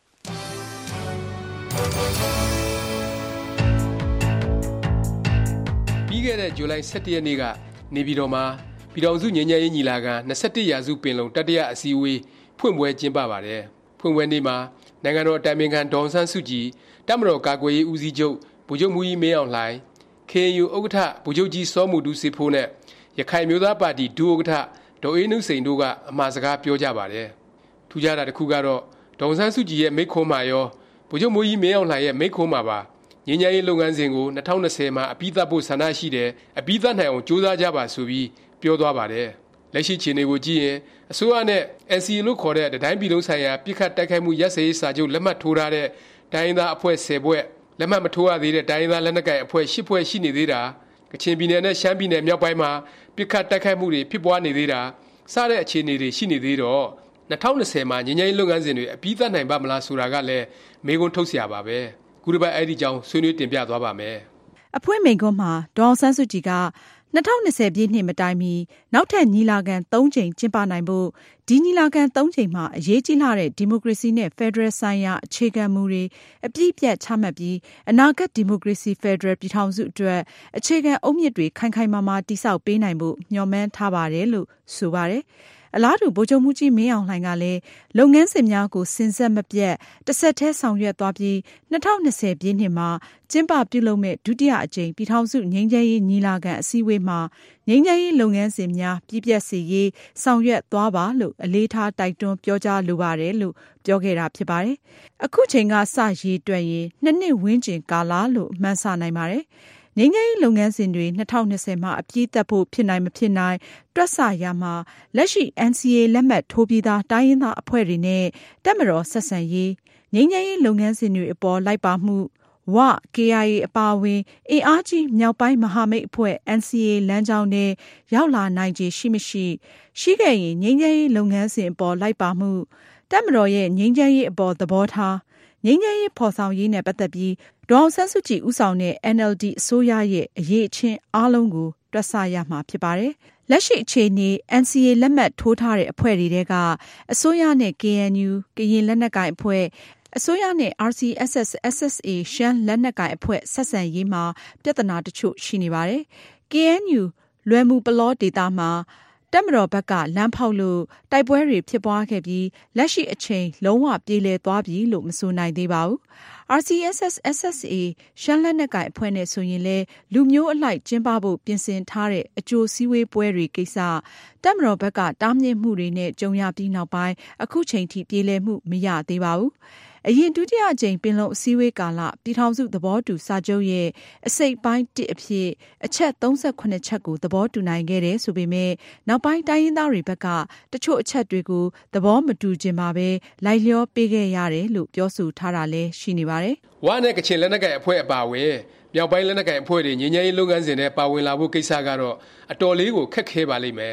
Q: ပြီးခဲ့တဲ့ဇူလိုင်one oneရက်နေ့ကနေပြည်တော်မှာပြည်ထောင်စုငြိမ်းချမ်းရေးညီလာခံtwenty-firstရာစုပင်လုံတတိယအစည်းအဝေးဖွင့်ပွဲကျင်းပပါတယ်ဖွင့်ပွဲနေ့မှာနိုင်ငံတော်အတိုင်ပင်ခံဒေါ်အောင်ဆန်းစုကြည်တပ်မတော်ကာကွယ်ရေးဦးစီးချုပ်ဗိုလ်ချုပ်မှူးကြီးမင်းအောင်လှိုင် ကေအန်ယူ ဥက္ကဋ္ဌဗိုလ်ချုပ်ကြီးစောမူတူးစေဖိုးနဲ့ရခိုင်မျိုးသားပါတီဒုဥက္ကဋ္ဌဒေါ်အေးနုစိန်တို့ကအမှာစကားပြောကြပါတယ်ထူးခြားတာတစ်ခုကတော့ဒေါ်အောင်ဆန်းစုကြည်ရဲ့မိန့်ခွန်းမှာရောဗိုလ်ချုပ်မှူးကြီးမင်းအောင်လှိုင်ရဲ့မိန့်ခွန်းမှာပါငြိမ်းချမ်းရေးလုပ်ငန်းစဉ်ကိုtwenty twentyမှာအပြီးသတ်ဖို့ဆန္ဒရှိတယ်အပြီးသတ်နိုင်အောင်ကြိုးစားကြပါဆိုပြီးပြောသွားပါတယ်လက်ရှိခြေအနေကိုကြည့်ရင်အစိုးရနဲ့ N C A လို့ခေါ်တဲ့တိုင်းပြည်လုံးဆိုင်ရာပြစ်ခတ်တိုက်ခိုက်မှုရပ်စဲရေးစာချုပ်လက်မှတ်ထိုးထားတဲ့တိုင်းရင်းသားအဖွဲ့tenဖွဲ့လက်မှတ်မထိုးရသေးတဲ့တိုင်းရင်းသားလက်နက်ကိုင်အဖွဲ့eightဖွဲ့ရှိနေသေးတာကချင်ပြည်နယ်နဲ့ရှမ်းပြည်နယ်မြောက်ပိုင်းမှာပြစ်ခတ်တိုက်ခိုက်မှုတွေဖြစ်ပွားနေသေးတာစတဲ့အခြေအနေတွေရှိနေသေးတော့twenty twentyမှာငြိမ်းချမ်းရေးလုပ်ငန်းစဉ်တွေအပြီးသတ်နိုင်ပါမလားဆိုတာကလည်းမေးခွန်းထုတ်စရာပါပဲခုတစ်ပတ်အဲ့ဒီကြောင်းဆွေးနွေးတင်ပြသွားပါမယ်
B: အဖွင့်မိန့်ခွန်းမှာဒေါ်အောင်ဆန်းစုကြည်ကtwenty twentyပြည့်နှစ်မတိုင်မီနောက်ထပ်ညီလာခံthreeကြိမ်ကျင်းပနိုင်ဖို့ဒီညီလာခံthreeကြိမ်မှာအရေးကြီးလာတဲ့ဒီမိုကရေစီနဲ့ဖက်ဒရယ်ဆိုင်ရာအခြေခံမူတွေအပြည့်ပြတ်ချမှတ်ပြီးအနာဂတ်ဒီမိုကရေစီဖက်ဒရယ်ပြည်ထောင်စုအတွက်အခြေခံအုတ်မြစ်တွေခိုင်ခိုင်မာမာတည်ဆောက်ပေးနိုင်ဖို့မျှော်မှန်းထားပါတယ်လို့ဆိုပါတယ်အလားတူဗိုလ်ချုပ်မှူးကြီးမင်းအောင်လှိုင်ကလည်းလုပ်ငန်းစဉ်များကိုစဉ်ဆက်မပြတ်တစ်ဆက်တည်းဆောင်ရွက်သွားပြီးtwenty twentyပြည့်နှစ်မှာကျင်းပပြုလုပ်မဲ့ဒုတိယအကြိမ်ပြည်ထောင်စုငြိမ်းချမ်းရေးညီလာခံအစည်းအဝေးမှာငြိမ်းချမ်းရေးလုပ်ငန်းစဉ်များပြည့်ပြတ်စေရေးဆောင်ရွက်သွားပါလို့အလေးထားတိုက်တွန်းပြောကြားလိုပါတယ်လို့ပြောခဲ့တာဖြစ်ပါတယ်။အခုချိန်ကစရေးတွက်ရင်နှစ်နှစ်ဝန်းကျင်ကာလလို့မှန်းဆနိုင်ပါတယ်။ငြိမ်းချမ်းရေးလုပ်ငန်းစဉ်တွေtwenty twentyမှာအပြည့်သက်ဖို့ဖြစ်နိုင်မဖြစ်နိုင်တွက်ဆရမှာလက်ရှိ N C A လက်မှတ်ထိုးပြီးသားတိုင်းရင်းသားအဖွဲ့တွေနဲ့တပ်မတော်ဆက်ဆံရေးငြိမ်းချမ်းရေးလုပ်ငန်းစဉ်တွေအပေါ်လိုက်ပါမှုဝ K I A အပါအဝင်အင်အားကြီးမြောက်ပိုင်းမဟာမိတ်အဖွဲ့ N C A လမ်းကြောင်းနဲ့ရောက်လာနိုင်ခြေရှိမရှိရှိခဲ့ရင်ငြိမ်းချမ်းရေးလုပ်ငန်းစဉ်အပေါ်လိုက်ပါမှုတပ်မတော်ရဲ့ငြိမ်းချမ်းရေးအပေါ်သဘောထားငြိမ်းချမ်းရေးဖော်ဆောင်ရေးနဲ့ပတ်သက်ပြီးဒေါ်အောင်ဆန်းစုကြည်ဦးဆောင်တဲ့ N L D အစိုးရရဲ့အရေးအချင်းအားလုံးကိုတွက်ဆရမှာဖြစ်ပါတယ်။လက်ရှိအခြေအနေ N C A လက်မှတ်ထိုးထားတဲ့အဖွဲ့တွေထဲကအစိုးရနဲ့ K N U ကရင်လက်နက်ကိုင်အဖွဲ့အစိုးရနဲ့ R C S S S S A ရှမ်းလက်နက်ကိုင်အဖွဲ့ဆက်ဆံရေးမှာပြဿနာတချို့ရှိနေပါတယ်။ K N U လွယ်မူပလောဒေသမှာတပ်မတော်ဘက်ကလမ်းဖောက်လို့တိုက်ပွဲတွေဖြစ်ပွားခဲ့ပြီးလက်ရှိအချိန်လုံးဝပြေလည်သွားပြီလို့မဆိုနိုင်သေးပါဘူး။ R C S S S S A ရှမ်းလက်နက်ကိုင်အဖွဲ့နဲ့ဆိုရင်လည်းလူမျိုးအလိုက်ကျင်းပဖို့ပြင်ဆင်ထားတဲ့အကျိုးစည်းဝေးပွဲတွေကိစ္စတပ်မတော်ဘက်ကတားမြစ်မှုတွေနဲ့ကြုံရပြီးနောက်ပိုင်းအခုချိန်ထိပြေလည်မှုမရသေးပါဘူး။အရင်ဒုတိယအကြိမ်ပင်လုံအစည်းအဝေးကာလပြည်ထောင်စုသဘောတူစာချုပ်ရဲ့အစိတ်ပိုင်းတစ်အဖြစ်အချက်thirty-sevenချက်ကိုသဘောတူနိုင်ခဲ့တယ်ဆိုပေမဲ့နောက်ပိုင်းတိုင်းရင်းသားတွေဘက်ကတချို့အချက်တွေကိုသဘောမတူခြင်းပါပဲလိုက်လျောပေးခဲ့ရတယ်လို့ပြောဆိုထားတာလည်းရှိနေပါတယ်
Q: ။ဝါနဲ့ကချင်လက်နက်ကိုင်အဖွဲ့အပါအဝင်မြောက်ပိုင်းလက်နက်ကိုင်အဖွဲ့တွေငြိမ်းချမ်းရေးလုပ်ငန်းစဉ်နဲ့ပါဝင်လာဖို့ကိစ္စကတော့အတော်လေးကိုခက်ခဲပါလိမ့်မယ်။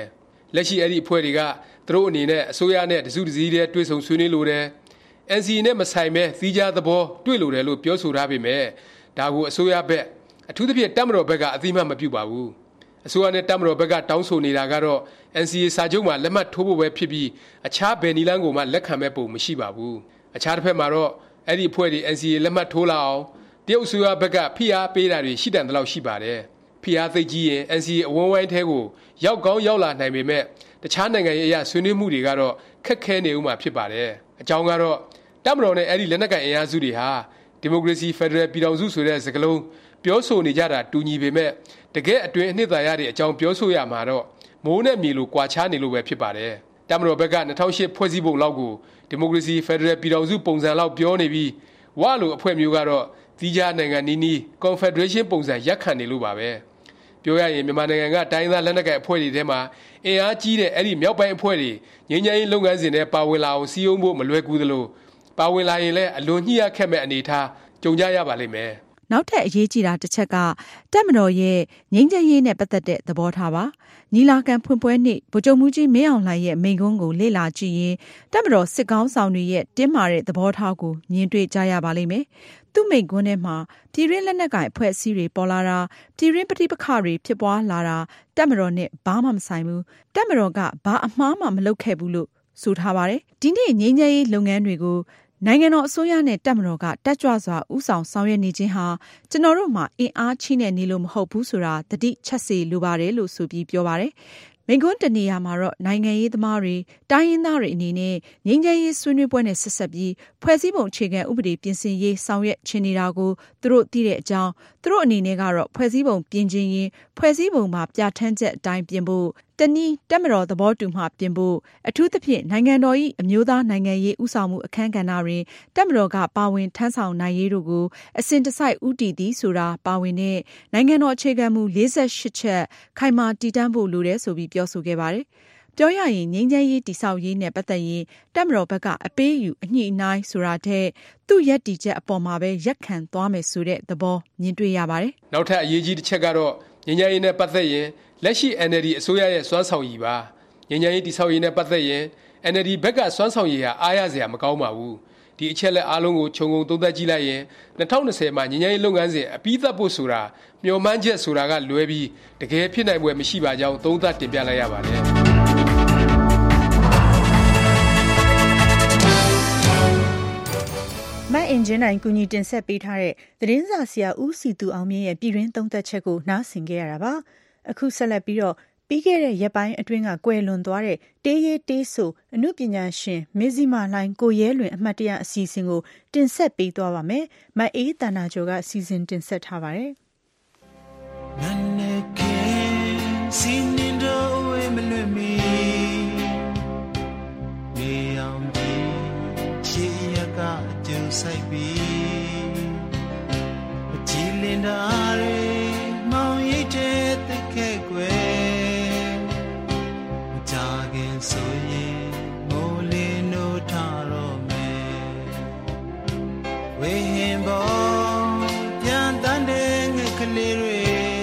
Q: လက်ရှိအဲ့ဒီအဖွဲ့တွေကသူတို့အနေနဲ့အစိုးရနဲ့တစုတစည်းတည်းတွေ့ဆုံဆွေးနွေးလိုတယ် N C A နဲ့မဆိုင်ပဲသီးခြားသဘောတွေ့လိုတယ်လို့ပြောဆိုထားပေမဲ့ဒါကိုအစိုးရဘက်အထူးသဖြင့်တပ်မတော်ဘက်ကအသိမှတ်မပြုပါဘူးအစိုးရနဲ့တပ်မတော်ဘက်ကတောင်းဆိုနေတာကတော့ N C A စာချုပ်မှာလက်မှတ်ထိုးဖို့ပဲဖြစ်ပြီးအခြားဘယ်နည်းလမ်းကိုမှလက်ခံမဲ့ပုံမရှိပါဘူးအခြားတစ်ဖက်မှာတော့အဲ့ဒီအဖွဲ့တွေ N C A လက်မှတ်ထိုးလာအောင်တရုတ်အစိုးရဘက်ကဖိအားပေးတာတွေရှိတန်တယ်လို့ရှိပါတယ်ဖိအားသိကြီးရင် N C A အဝန်းဝိုင်းထဲကိုရောက်ကောင်းရောက်လာနိုင်ပေမဲ့တခြားနိုင်ငံရေးအရာဆွေးနွေးမှုတွေကတော့ခက်ခဲနေဦးမှာဖြစ်ပါတယ်အကြောင်းကတော့တပ်မတော်နဲ့အဲ့ဒီလက်နက်ကိုင်အင်အားစုတွေဟာဒီမိုကရေစီဖက်ဒရယ်ပြည်ထောင်စုဆိုတဲ့စကားလုံးပြောဆိုနေကြတာတူညီပေမဲ့တကယ်အတွင်းအနှစ်သာရတွေအကြောင်းပြောဆိုရမှာတော့မိုးနဲ့မြေလိုကွာခြားနေလို့ပဲဖြစ်ပါတယ်တပ်မတော်ဘက်က၂၀၀၈ဖွဲ့စည်းပုံလောက်ကိုဒီမိုကရေစီဖက်ဒရယ်ပြည်ထောင်စုပုံစံလောက်ပြောနေပြီးဝါလိုအဖွဲ့မျိုးကတော့သီးခြားနိုင်ငံနီးနီး Confederation ပုံစံရက်ခံနေလို့ပါပဲပြောရရင်မြန်မာနိုင်ငံကတိုင်းသားလက်နက်ကိုင်အဖွဲ့တွေထဲမှာအင်အားကြီးတဲ့အဲ့ဒီမြောက်ပိုင်းအဖွဲ့တွေငြိမ်းချမ်းရေးလုပ်ငန်းစဉ်တွေပါဝင်လာအောင်စီးရုံးဖို့မလွယ်ကူသလိုပါဝင်လာရင်လည်းအလွန်ညှိရခက်မဲ့အနေထားကြုံကြရပါလိမ့်မယ်
B: နောက်ထပ်အရေးကြီးတာတစ်ချက်ကတပ်မတော်ရဲ့ငြိမ်းချမ်းရေးနဲ့ပတ်သက်တဲ့သဘောထားပါညီလာခံဖွင့်ပွဲနေ့ဗိုလ်ချုပ်မှူးကြီးမင်းအောင်လှိုင်ရဲ့မိန့်ခွန်းကိုလေ့လာကြည့်ရင်တပ်မတော်စစ်ကောင်းဆောင်တွေရဲ့တင်းမာတဲ့သဘောထားကိုမြင်တွေ့ကြရပါလိမ့်မယ်သူ့မိန့်ခွန်းထဲမှာပြည်ရင်းလက်နက်ကိုင်အဖွဲ့အစည်းတွေပေါ်လာတာပြည်ရင်းပဋိပက္ခတွေဖြစ်ပွားလာတာတပ်မတော်နဲ့ဘာမှမဆိုင်ဘူးတပ်မတော်ကဘာအမှားမှမလုပ်ခဲ့ဘူးလို့ဆိုထားပါတယ်ဒီနေ့ငြိမ်းချမ်းရေးလုပ်ငန်းတွေကိုနိုင်ငံတော်အစိုးရနဲ့တပ်မတော်ကတက်ကြွစွာဦးဆောင်ဆောင်ရွက်နေခြင်းဟာကျွန်တော်တို့မှာအင်အားချိနဲ့နေလို့မဟုတ်ဘူးဆိုတာတတိချက်စီလိုပါတယ်လို့ဆိုပြီးပြောပါတယ်မိန့်ခွန်းတနေရာမှာတော့နိုင်ငံရေးသမားတွေတိုင်းရင်းသားတွေအနေနဲ့ငြိမ်းချမ်းရေးဆွေးနွေးပွဲနဲ့ဆက်ဆက်ပြီးဖွဲ့စည်းပုံအခြေခံဥပဒေပြင်ဆင်ရေးဆောင်ရွက်ချင်နေတာကိုသူတို့သိတဲ့အကြောင်းသူတို့အနေနဲ့ကတော့ဖွဲ့စည်းပုံပြင်ခြင်းရင်ဖွဲ့စည်းပုံမှာပြဋ္ဌာန်းချက်အတိုင်းပြင်ဖို့တနည်းတပ်မတော်သဘောတူမှပြင်ဖို့အထူးသဖြင့်နိုင်ငံတော်၏အမျိုးသားနိုင်ငံရေးဥဆောင်မှုအခမ်းကဏ္ဍတွင်တပ်မတော်ကပါဝင်ထမ်းဆောင်နိုင်ရေးတို့ကိုအစဉ်တစိုက်ဥတီသည်ဆိုတာပါဝင်တဲ့နိုင်ငံတော်အခြေခံမူ၄၈ချက်ခိုင်မာတည်တံ့ဖို့လိုတယ်ဆိုပြီးပြောဆိုခဲ့ပါတယ်။ပြောရရင်ငြိမ်းချမ်းရေးတည်ဆောက်ရေးနဲ့ပတ်သက်ရင်တပ်မတော်ဘက်ကအပေးယူအညှိအနှိုင်းဆိုတာတဲ့သူ့ရပ်တည်ချက်အပေါ်မှာပဲရက်ခံသွားမယ်ဆိုတဲ့သဘောမြင်တွေ့ရပါတယ်
Q: ။နောက်ထပ်အရေးကြီးတစ်ချက်ကတော့ငြိမ်းချမ်းရေးနဲ့ပတ်သက်ရင်လက်ရှိ N L D အစိုးရရဲ့စွမ်းဆောင်ရည်ပါငြိမ်းချမ်းရေးတည်ဆောက်ရေးနဲ့ပတ်သက်ရင် N L D ဘက်ကစွမ်းဆောင်ရည်ဟာအားရစရာမကောင်းပါဘူးဒီအချက်လက်အားလုံးကိုခြုံငုံသုံးသပ်ကြည့်လိုက်ရင်၂၀၂၀မှာငြိမ်းချမ်းရေးလုပ်ငန်းစဉ်အပြီးသတ်ဖို့ဆိုတာမျှော်မှန်းချက်ဆိုတာကလွဲပြီးတကယ်ဖြစ်နိုင်ပွဲမရှိပါကြောင်းသုံးသပ်တင်ပြလိုက်ရပါတယ်
B: မအင်ဂျင်နိုင်ကူညီတင်ဆက်ပေးထားတဲ့သတင်းစာဆရာဦးစီသူအောင်မြင့်ရဲ့ပြည်တွင်းသုံးသပ်ချက်ကိုနားဆင်ကြရတာပါအခုဆက်လက်ပြီးတော့ပြီးခဲ့တဲ့ရက်ပိုင်းအတွင်းကကွယ်လွန်သွားတဲ့တေးရေးတေးဆိုအမှုပညာရှင်မင်းစီမာလိုင်းကိုရဲလွင်အမှတ်တရအစီအစဉ်ကိုတင်ဆက်ပေးသွားပါမယ်မအေးတန္တာကျော်ကစီစဉ်တင်ဆက်ထားပါတယ်နနကေစီနင်တော့ဝေမလွတ်မီမေအောင်ဒီချီရကကျုံဆိုင်ပြီးကြည်လင်တာရေမောင်ရိတ်တဲ့တခဲကွယ်ဆိုရင်မိုးလင်းတို့ထားတော့မယ်ဝေဟင်ပေါ်ပြန်တန်းတဲ့ငှက်ကလေးတွေ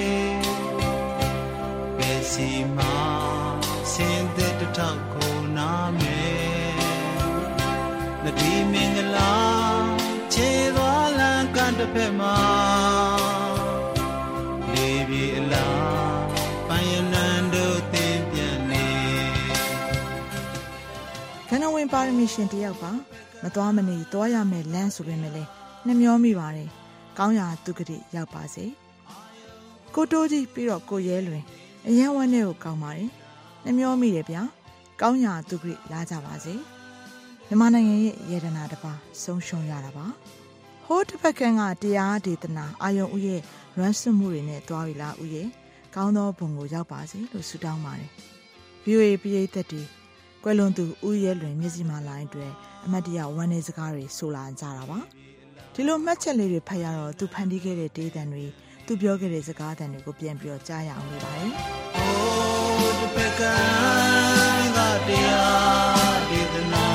B: ဘယ်စီမှာဆင်းသက်တထောက်ကိုနားမယ်နဒီမင်္ဂလာခြေသွားလမ်းကတစ်ဖက်မှာလေပြေအလားပန်းရနန်းတို့တင်ပြန်
R: ခဏဝင်ပါရမီရှင်တယောက်ပါမသွားမနေသွားရမယ်လမ်းဆိုပေမဲ့လည်းနှမျောမိပါတယ်ကောင်းရာသူကတိရောက်ပါစေကိုတိုးကြီးပြီးတော့ကိုရဲလွင်အရန်ဝမ်းနဲ့ကိုကောင်းပါတယ်နှမျောမိတယ်ဗျာကောင်းရာသူကတိလာကြပါစေမြန်မာနိုင်ငံရဲ့ရေဒနာတစ်ပါးဆုံးရှုံးရတာပါဟိုးတစ်ဖက်ကကတရားဒေသနာအာယုံဥရဲ့လွမ်းဆွမှုတွေနဲ့တွားပြီလားဥရဲ့ကောင်းသောဘုံကိုရောက်ပါစေလို့ဆုတောင်းပါတယ် ဗီအိုအေ ပရိသတ်တွေကွယ်လွန်သူဦးရဲလွင်မျက်စိမှလိုင်းအတွက်အမတ်တရဝမ်းနေစကားတွေဆိုလာကြတာပါဒီလိုမှတ်ချက်လေးတွေဖတ်ရတော့သူဖန်တီးခဲ့တဲ့ဒေသံတွေသူပြောခဲ့တဲ့စကားသံတွေကိုပြန်ပြီးတော့ကြားရအောင်လို့ပါတယ်။အိုးတစ်ဖက်ကကတရားဒေသနာ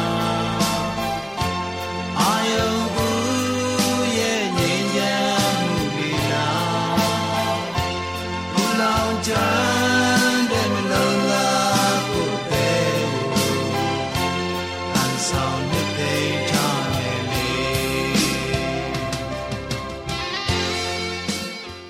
R: အာယုံဘူးရဲ့ငြိမ်းချမ်းမှုတွေလားဘူလောင်ချမ်းတဲ့မလုံးသားကို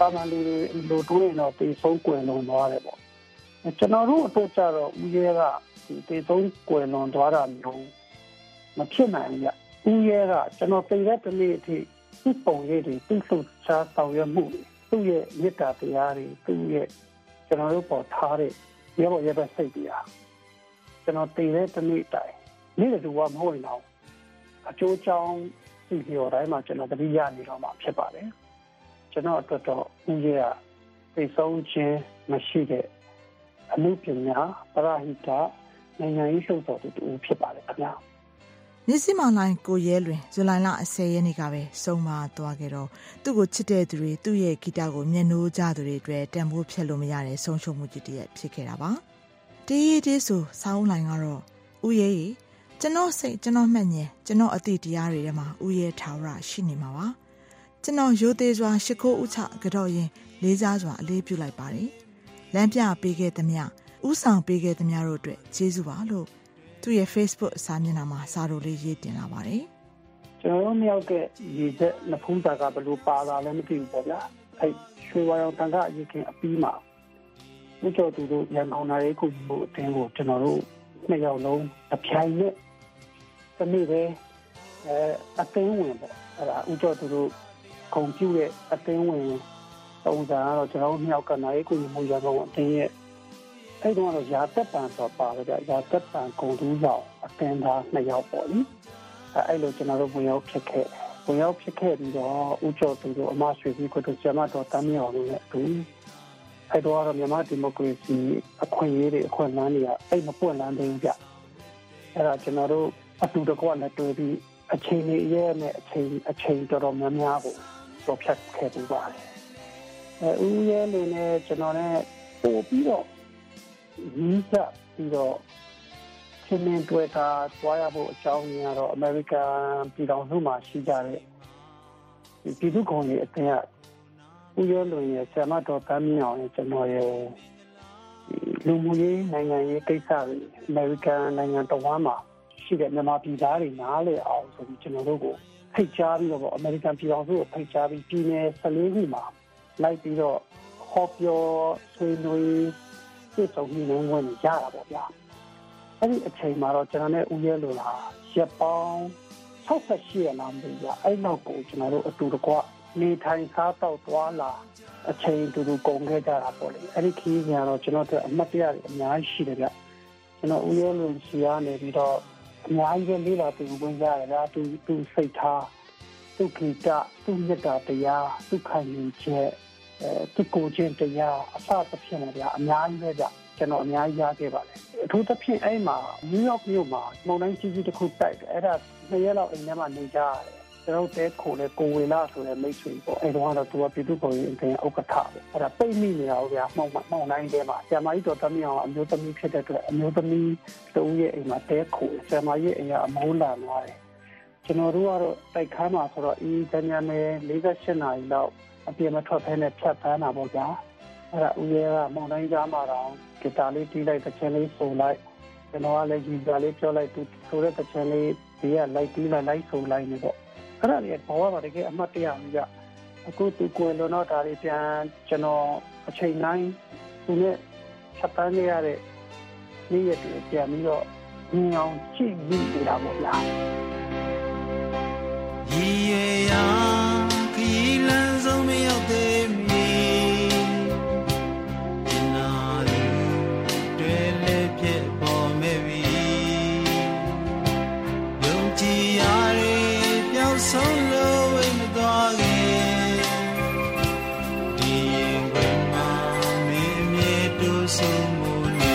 S: မှန်လူတွေလိုတွေးတော့တေဆုံးကွယ်လွန်သွားတယ်ပေါ့ကျွန်တော်တို့အတွက်ကြတော့ဦးရဲကဒီတေဆုံးကွယ်လွန်သွားတာမျိုးမဖြစ်နိုင်ဘူးဦးရဲကကျွန်တော်ပြည်တဲ့တနေ့အထိသူ့ပုံရိပ်တွေသူ့လှုပ်ရှားဆောင်ရွက်မှုသူ့ရဲ့မေတ္တာတရားတွေသူ့ရဲ့ကျွန်တော်တို့ပေါ်ထားတဲ့ရဲဘော်ရဲဘက်စိတ်တရားကျွန်တော်ပြည်တဲ့တနေ့တိုင်နေ့တူကမဟုတ်ရင်တော့အကျိုးချောင်းဒီပြောတိုင်းမှာကျွန်တော်တတိယနေတော့မှဖြစ်ပါတယ်ကျွန်တော်အတွက်တော့ဦးရဲကသိဆုံးခြင်းမရှိတဲ့အမှုပညာပရဟိတနိုင်ငံရေးလှုပ်ဆောင်သူတူဖြစ်ပါတယ်ခင်ဗျာ
R: မြစ်စီမောင်လိုင်းကိုရဲလွင်ဇူလိုင်လအဆယ်ရက်နေ့ကပဲဆုံးမသွားခဲ့တော့သူ့ကိုချစ်တဲ့သူတွေသူ့ရဲ့ဂီတကိုမျက်နှိုးကြသူတွေအတွက်တန်ဖိုးဖြတ်လို့မရတဲ့ဆုံးရှုံးမှုကြီးတစ်ရပ်ဖြစ်ခဲ့တာပါတေးရီတေးဆိုဆောင်းလိုင်းကတော့ဦးရဲရီကျွန်တော်စိတ်ကျွန်တော်မှတ်ဉဏ်ကျွန်တော်အသည့်တရားတွေထဲမှာဦးရဲထာဝရရှိနေမှာပါကျွန်တော်ရိုသေစွာရှ िख ိုးဥချကြော့ရင်လေးစားစွာအလေးပြုလိုက်ပါတယ်လမ်းပြပေးခဲ့သမျှဥဆောင်ပေးခဲ့သမျှတို့အတွက်ကျေးဇူးပါလို့သူ့ရဲ့ Facebook စာမျက်နှာမှာစာတို့လေးရေးတင်လာပါတယ်
S: ကျွန်တော်မြောက်ကရေချက်နှစ်ဖူးတာကဘယ်လိုပါလာလဲမသိဘူးပေါ့ဗျာအဲ့ရွှေဝါရောင်တန်ခါအရင်ကအပြီးမှာဒီတော့သူတို့ရန်ကုန်နိုင်ကိုဘူးအတင်းကိုကျွန်တော်တို့နှစ်ယောက်လုံးအပြိုင်နဲ့တနေ့ပဲအဲအသိဝင်ပေါ့အဲ့ဒါဥကျော်သူတို့ကွန်ပျူတာအသိဝင်ပုံစံကတော့ကျွန်တော်တို့မြောက်ကနိုင်ကိုဘူးရန်ကုန်အတင်းရဲ့အဲ့တော့ရာသက်ပံဆိုပါတော့ရာသက်ပံကုန်တူးဆောင်အတင်းသားနှစ်ယောက်ပေါ့လေအဲ့လိုကျွန်တော်တို့ဝင်ရောက်ဖြစ်ခဲ့ဝင်ရောက်ဖြစ်ခဲ့ပြီးတော့ဥကျော်သူတို့အမရွှေကြီးကိုတို့ကျမတော်တမ်းမြောင်လို့လည်းသူအဲ့တော့မြန်မာဒီမိုကရေစီအခွင့်အရေးတွေအခွင့်အလမ်းတွေကအဲ့မပွင့်လန်းသေးဘူးကြအဲ့ဒါကျွန်တော်တို့အတူတကွနဲ့တွေ့ပြီးအချိန်ကြီးရဲ့နဲ့အချိန်အချိန်တော်တော်များများကိုတော့ဖြတ်ခဲ့ပြီးပါတယ်အဲဦးရဲလေးနဲ့ကျွန်တော်နဲ့ပို့ပြီးတော့ဒီကပြီးတော့ချင်းမင်းတွေ့တာတွားရဖို့အကြောင်းရင်းကတော့အမေရိကန်ပြည်တော်စုမှာရှိကြတဲ့ဒီပြည်သူ့ကောင်ကြီးအတင်းကဦးရဲလွန်ရဲ့ဆရာမတော်တမ်းမြောင်ရဲ့ကျွန်တော်ရဲ့လူမှုရေးနိုင်ငံရေးကိစ္စတွေအမေရိကန်နိုင်ငံတော်ဝန်မှာရှိတဲ့မြန်မာပြည်သားတွေနားလည်အောင်ဆိုပြီးကျွန်တော်တို့ကိုဖိတ်ကြားပြီးတော့အမေရိကန်ပြည်တော်စုကိုဖိတ်ကြားပြီးပြည်နယ်ဆယ်လေးခုမှာလိုက်ပြီးတော့ဟောပြောဆွေးနွေးပြည့်စုံနေဝင်ကြတာပေါ့ဗျာအဲ့ဒီအချိန်မှာတော့ကျွန်တော်နဲ့ဦးရဲလိုလာရက်ပေါင်း၆၈ရက်လောက်ပြီဗျာအဲ့နောက်ကိုကျွန်တော်တို့အတူတကွနေထိုင်စားတော့သွားလာအချိန်တူတူကုန်ခဲ့ကြတာပေါ့လေအဲ့ဒီခီးကြီးကတော့ကျွန်တော်တို့အမှတ်တရတွေအများကြီးရှိတယ်ဗျကျွန်တော်ဦးရဲလိုစီရနေပြီးတော့အများကြီးပဲလေးလာတူဝင်ကြရတယ်ဗျာသူသူစိတ်ထားသူခိတသူမြတ်တာတရားသူခံယူချက်အဲသူကိုချင်းတရားအစသဖြင့်ဗျာအများကြီးပဲဗျကျွန်တော်အများကြီးရခဲ့ပါလေအထူးသဖြင့်အဲ့မှာနယူးယောက်မြို့မှာမုန်တိုင်းကြီးကြီးတစ်ခုတိုက်တယ်အဲ့ဒါနှစ်ရက်လောက်အိမ်ထဲမှာနေကြရတယ်ကျွန်တော်တဲခိုလေကိုဝေလာဆိုတဲ့မိတ်ဆွေပေါ့အဲ့တော့တော့သူကပြည်သူ့ကောင်ကြီးအတင်းဥက္ကဋ္ဌပဲအဲ့ဒါပိတ်မိနေတာဗျာမှောင်မှောင်တိုင်းထဲမှာဆရာမကြီးတော်တမီအောင်အမျိုးသမီးဖြစ်တဲ့အတွက်အမျိုးသမီးတူရဲ့အိမ်မှာတဲခိုဆရာမကြီးအိမ်ကအမိုးလာသွားတယ်ကျွန်တော်တို့ကတော့တိုက်ခန်းမှာဆိုတော့အင်းတန်းရမယ်၄၈နာရီလောက်အပြင်မထွက်ဖဲနဲ့ဖြတ်ပန်းတာပေါ့ဗျာအဲ့ဒါဦးရဲကမောင်တိုင်းကြားမှာတော့ဂီတာလေးတီးလိုက်တစ်ချက်လေးဆိုလိုက်ကျွန်တော်ကလည်းဂီတာလေးပြောလိုက်သူဆိုတဲ့တစ်ချက်လေးဒီကလိုက်တီးလိုက်လိုက်ဆိုလိုက်နေပေါ့အဲ့ဒါလေးဘောကတကယ်အမှတ်တရကြီးကအခုသူကိုယ်လုံးတော့ဒါလေးပြန်ကျွန်တော်အချိန်တိုင်းသူနဲ့ချက်ပန်းနေရတဲ့နေ့ရက်တွေပြန်ပြီးတော့ညင်အောင်ကြည့်ပြီးနေတာပေါ့ဗျာ
T: ရေရခီးလန်းဆုံးမရောက်သေးမီနာရီတွေလည်းပြည့်ပေါ်မဲ့ပြီယုံကြည်ရတဲ့ပျောက်ဆုံးလို့ဝိမသွားခင်ဒီရင်ခွင်မှာမင်းမြေတူဆုံးမနေ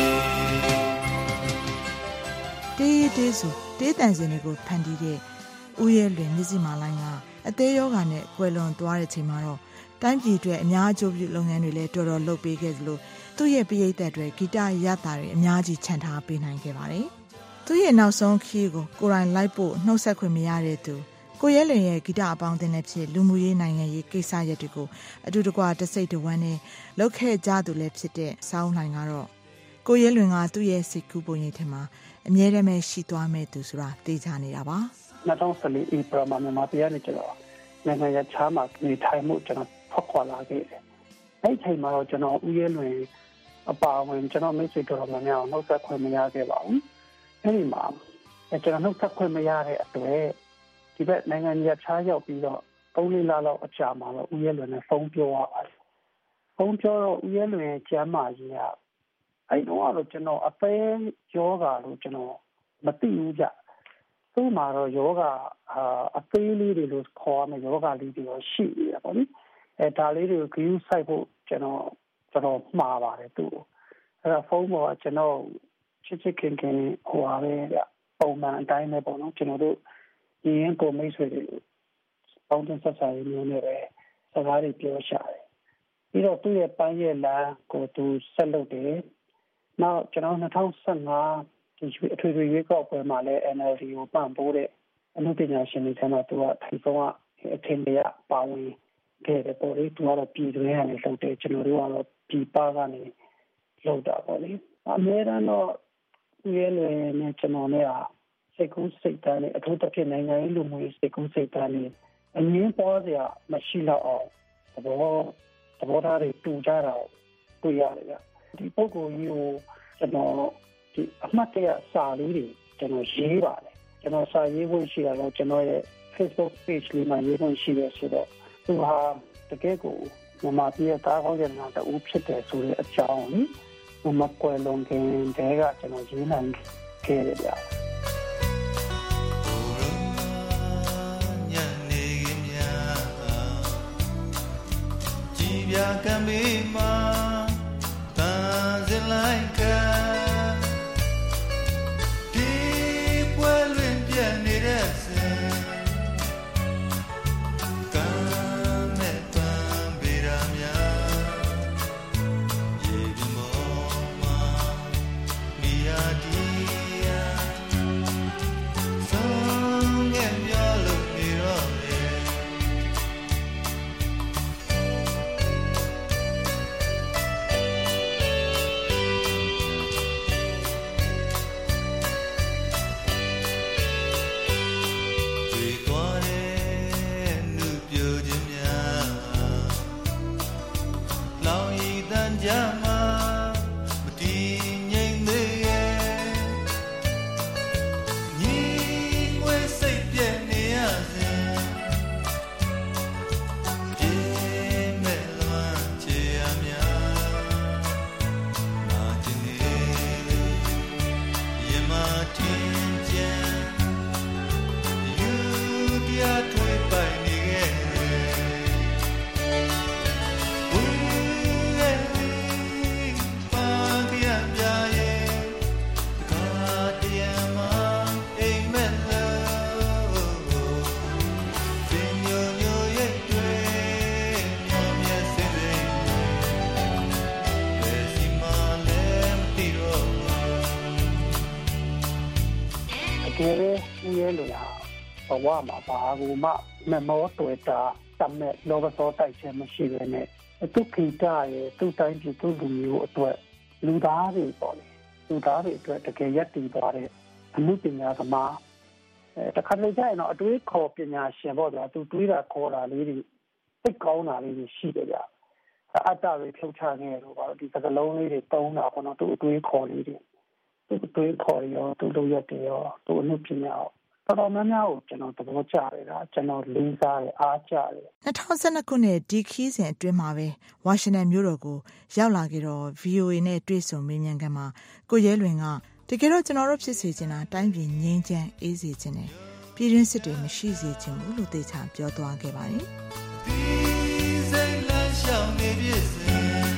R: တေးတေးဆိုတေးတန်စင်တွေကိုဖန်တီးတဲ့ဦးရဲလွင်မြစ်စီမာလိုင်းကအသေးယောဂါနဲ့ကွယ်လွန်သွားတဲ့ချိန်မှာတော့တိုင်းပြည်အတွက်အများအကျိုးပြုလုပ်ငန်းတွေလည်းတော်တော်လုပ်ပေးခဲ့သလိုသူ့ရဲ့ပရိသတ်တွေဂီတရတာတွေအများကြီးချန်ထားပေးနိုင်ခဲ့ပါတယ်။သူ့ရဲ့နောက်ဆုံးခီးကိုကိုရိုင်းလိုက်ဖို့နှုတ်ဆက်ခွင့်မရတဲ့သူကိုရဲလွင်ရဲ့ဂီတအပေါင်းအသင်းလည်းဖြစ်လူမှုရေးနိုင်ငံရေးကိစ္စရပ်တွေကိုအတူတကွတစိတ်တဝမ်းနဲ့လုပ်ခဲ့ကြသူလည်းဖြစ်တဲ့စောင်းလှိုင်ကတော့ကိုရဲလွင်ကသူ့ရဲ့စိတ်ကူးပုံရိပ်ထဲမှာအမြဲတမ်းရှိသွားမဲ့သူဆိုတာသိချနေတာပါ
S: ၂၀၁၄ ဧပြီမှာမြန်မာပြည်ကနေကျွန်တော်နိုင်ငံရခြားမှာနေထိုင်မှုကျွန်တော်ဖောက်ခွာလာခဲ့တယ်အဲ့ချိန်မှာတော့ကျွန်တော်ဥရဲလွင်အပါဝင်ကျွန်တော်မိတ်ဆွေတော်များများနှုတ်ဆက်ခွင့်မရခဲ့ပါဘူးအဲ့ဒီမှာကျွန်တော်နှုတ်ဆက်ခွင့်မရတဲ့အတွက်ဒီဘက်နိုင်ငံကြီးခြားရောက်ပြီးတော့သုံးလေးလလောက်အကြာမှာတော့ဥရဲလွင်နဲ့ဖုန်းပြောရပါတယ်ဖုန်းပြောတော့ဥရဲလွင်ကျမ်းမာကြီးကအဲ့တော့ကျွန်တော်အသေးယောဂါလို့ကျွန်တော်မသိဘူးကြသူ့မှာတော့ယောဂအသေးလေးတွေလို့ခေါ်ရမယ်ယောဂလေးတွေရှိနေတယ်ပေါ့နိအဲဒါလေးတွေကိုဂရုစိုက်ဖို့ကျွန်တော်ကျွန်တော်မှားပါတယ်သူ့အဲ့တော့ဖုန်းပေါ်ကကျွန်တော်ချစ်ချစ်ခင်ခင်ဟိုပါပဲဗျပုံမှန်အတိုင်းပဲပေါ့နော်ကျွန်တော်တို့ရင်းကိုမိတ်ဆွေတွေပေါင်းတင်ဆက်ဆံရေးမျိုးနဲ့ပဲစကားတွေပြောရှာတယ်ပြီးတော့သူ့ရဲ့ပန်းရဲ့လမ်းကိုသူဆက်လုပ်တယ်နောက်ကျွန်တော်၂၀၁၅ဒီအထွေထွေရွေးကောက်ပွဲမှာလည်း N L D ကိုပံ့ပိုးတဲ့အမှုပညာရှင်တွေထဲမှာသူကထိုင်ဆုံးကအထင်ကြီးပါဝင်ခဲ့တယ်ပေါ့လေသူကတော့ပြည်တွင်းကနေလုပ်တယ်ကျွန်တော်တို့ကတော့ပြည်ပကနေလုပ်တာပေါ့လေအများအားတော့ဒီရဲနဲ့ကျွန်တော်နဲ့စိတ်ကူးစိတ်တမ်းနဲ့အထူးသဖြင့်နိုင်ငံရေးလူမှုရေးစိတ်ကူးစိတ်တမ်းနဲ့အငင်းပွားစရာမရှိတော့အောင်ဘောသဘောထားတွေတူကြတာတွေ့ရတယ်ဗျဒီပုဂ္ဂိုလ်ကြီးကိုကျွန်တော်ဒီအမှတ်တရစာလေးတွေကျွန်တော်ရေးပါတယ်ကျွန်တော်စာရေးဖို့ရှိတာတော့ကျွန်တော်ရဲ့ Facebook page လေးမှာရေးဖို့ရှိတယ်ဆိုတော့သူဟာတကယ်ကိုမြန်မာပြည်သားကောင်းတဲ့နာတူဖြစ်တယ်ဆိုတဲ့အကြောင်းကိုမကွယ်လွန်ခင်တည်းကကျွန်တော်ရေးနိုင်ခဲ့တယ်ဗျ
T: ပြကံမေးမှာတန်စင်လိုက်ခံဒီပွဲလွင်ပြတ်နေတဲ့စင်ကံမဲ့ပန်းပေရများရေဒီမောမှာမိယာဒီယာဆုံးငယ်မျောလို့နေတော့ဘဝမှာဘာကိုမှမမောတွေ့တာတမဲ့လောဘသောတိုက်ခြင်းမရှိဘဲနဲ့သူခိတာရဲ့သူတိုင်းပြည်သူလူမျိုးအတွက်လူသားတွေပေါ့လေလူသားတွေအတွက်တကယ်ရက်တည်သွားတဲ့အမှုပညာသမားအဲတခါလေကျရင်တော့အတွေးခေါ်ပညာရှင်ပေါ့ဗျာသူတွေးတာခေါ်တာလေးတွေသိကောင်းတာလေးတွေရှိတယ်ဗျအတ္တတွေဖြုတ်ချခဲ့တော့ပါဒီစကလုံးလေးတွေတုံးတာပေါ့နော်သူအတွေးခေါ်လေးတွေသူအတွေးခေါ်ရောသူလုပ်ရက်တွေရောသူအမှုပညာရောတော်တော်များများကိုကျွန်တော်သဘောကျတယ်ဒါကျွန်တော်လေးစားတယ်အားကျတယ်
R: ၂၀၁၂ခုနှစ်ဒီခီးစဉ်အတွင်းမှာပဲဝါရှင်တန်မြို့တော်ကိုရောက်လာခဲ့တော့ V O A နဲ့တွေ့ဆုံမေးမြန်းခန်းမှာကိုရဲလွင်ကတကယ်တော့ကျွန်တော်တို့ဖြစ်စေချင်တာတိုင်းပြည်ငြိမ်းချမ်းအေးစေချင်တယ်ပြည်တွင်းစစ်တွေမရှိစေချင်ဘူးလို့သေချာပြောသွားခဲ့ပါတယ်ဒီစိတ်လမ်းရှောင်နေပြည့်စင်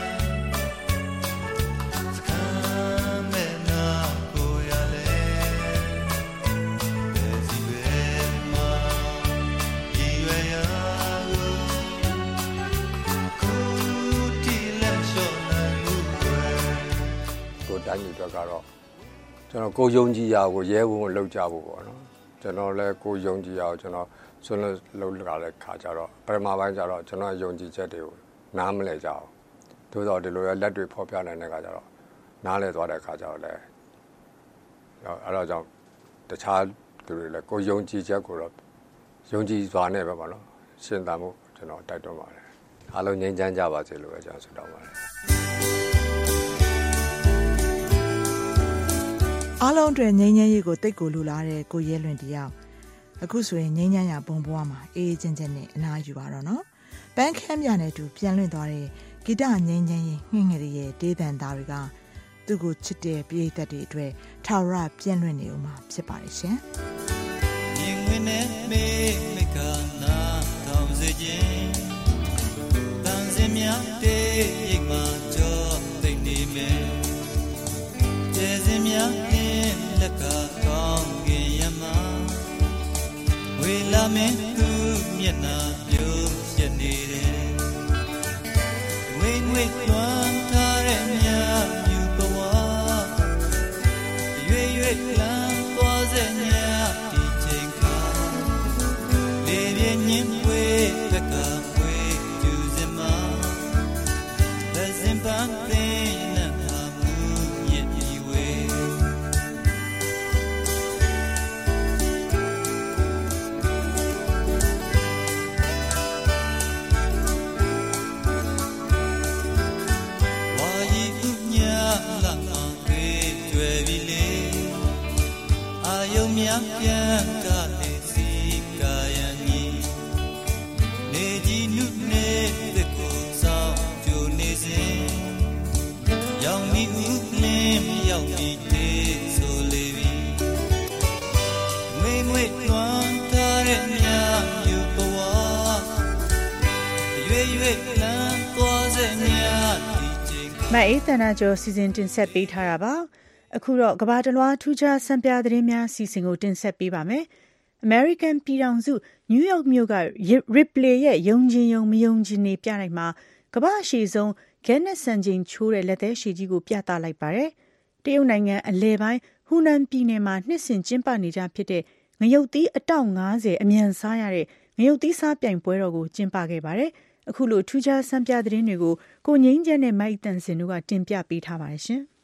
U: တိုင်းပြည်အတွက်ကတော့ကျွန်တော်ကိုယုံကြည်ရာကိုရဲဝံ့ဝံ့လုပ်ကြဖို့ပေါ့နော်ကျွန်တော်လည်းကိုယုံကြည်ရာကိုကျွန်တော်ဆွမ်းလုပ်လာတဲ့ခါကျတော့ပထမပိုင်းကျတော့ကျွန်တော်ယုံကြည်ချက်တွေကိုနားမလဲကြအောင်သို့တော့ဒီလိုရလက်တွေဖော်ပြနိုင်တဲ့ခါကျတော့နားလဲသွားတဲ့ခါကျတော့လည်းအဲ့တော့ကြောင့်တခြားသူတွေလည်းကိုယုံကြည်ချက်ကိုတော့ယုံကြည်စွာနဲ့ပဲပေါ့နော်ရှင်းတာမှုကျွန်တော်တိုက်တွန်းပါတယ်အားလုံးငြိမ်းချမ်းကြပါစေလို့ပဲကျွန်တော်ဆုတောင်းပါတယ်
R: အားလုံးအတွက်ငြိမ်းချမ်းရေးကိုတိတ်ကိုလူလာတဲ့ကိုရဲလွင်တယောက်အခုဆိုရင်ငြိမ်းချမ်းရာဘုံဘွားမှာအေးအေးချမ်းချမ်းနဲ့အနားယူပါတော့နော်ပန်းခမ်းပြနဲ့တူပြန်လွင့်သွားတဲ့ဂီတငြိမ်းချမ်းရေးငှင်ငယ်ရဲ့ဒေသန်သားတွေကသူ့ကိုချစ်တဲ့ပြည်သက်တွေအတွက်ထာဝရပြန်လွင့်နေဦးမှာဖြစ်ပါတယ်ရှင်မြင်ဝင်နဲ့မေမကနာတောင်းစေခြင်းတန်စင်များတဲ့ရိတ်မှာကြောသိနေမယ်ကျေစင်များတဲ့လက်ကကောင်းကင်ရမဝေလာမင်းသူမျက်နှာပြုံးရနေတယ်ဝိငွေလွန်ထားတဲ့မြတ်ယူပဝါရွေရွေလမ်းသွားစေမြတ်ဒီချိန်ခါလေပြင်းညင်ဝေဘက်ကဝေကျူစင်မလက်စင်ပန်းသိနေမှာမူရဲ့ဒီဝေမြတ်ပြန်ကလေးစီကာယန်ကြီးနေကြီးနုနေတဲ့ကိုဆောင်ကြိုနေစဉ်ရောင်ဒီဥလင်းရောက်ပြီးတဲ့ဆိုလေပြီငွေငွေလွန်ထားတဲ့မြတ်ယူဘဝရွေရွေလမ်းသွားစေမြတ်ဒီချိန်မအေးတနာကျော်စီစဉ်တင်ဆက်ပေးထားတာပါအခုတော့ကဘာတလွားထူးခြားစံပြသတင်းများစီစဉ်ကိုတင်ဆက်ပေးပါမယ်။ American ပြည်ထောင်စုနယူးယောက်မြို့က Ripley ရဲ့ယုံကြည်ယုံမယုံကြည်နေပြတိုင်းမှာကမ္ဘာအရှည်ဆုံးဂဲနက်စံချိန်ချိုးတဲ့လက်သေးရှည်ကြီးကိုပြသလိုက်ပါတယ်။တရုတ်နိုင်ငံအလယ်ပိုင်းဟူနန်ပြည်နယ်မှာနှစ်စဉ်ကျင်းပနေကြဖြစ်တဲ့ငရုတ်သီးအတောင်၅၀အမြန်စားရတဲ့ငရုတ်သီးစားပြိုင်ပွဲတော်ကိုကျင်းပခဲ့ပါတယ်။အခုလိုထူးခြားစံပြသတင်းတွေကိုကိုငိမ့်ကျန်းနဲ့မိုက်တန်စင်တို့ကတင်ပြပေးထားပါတယ်ရှင်။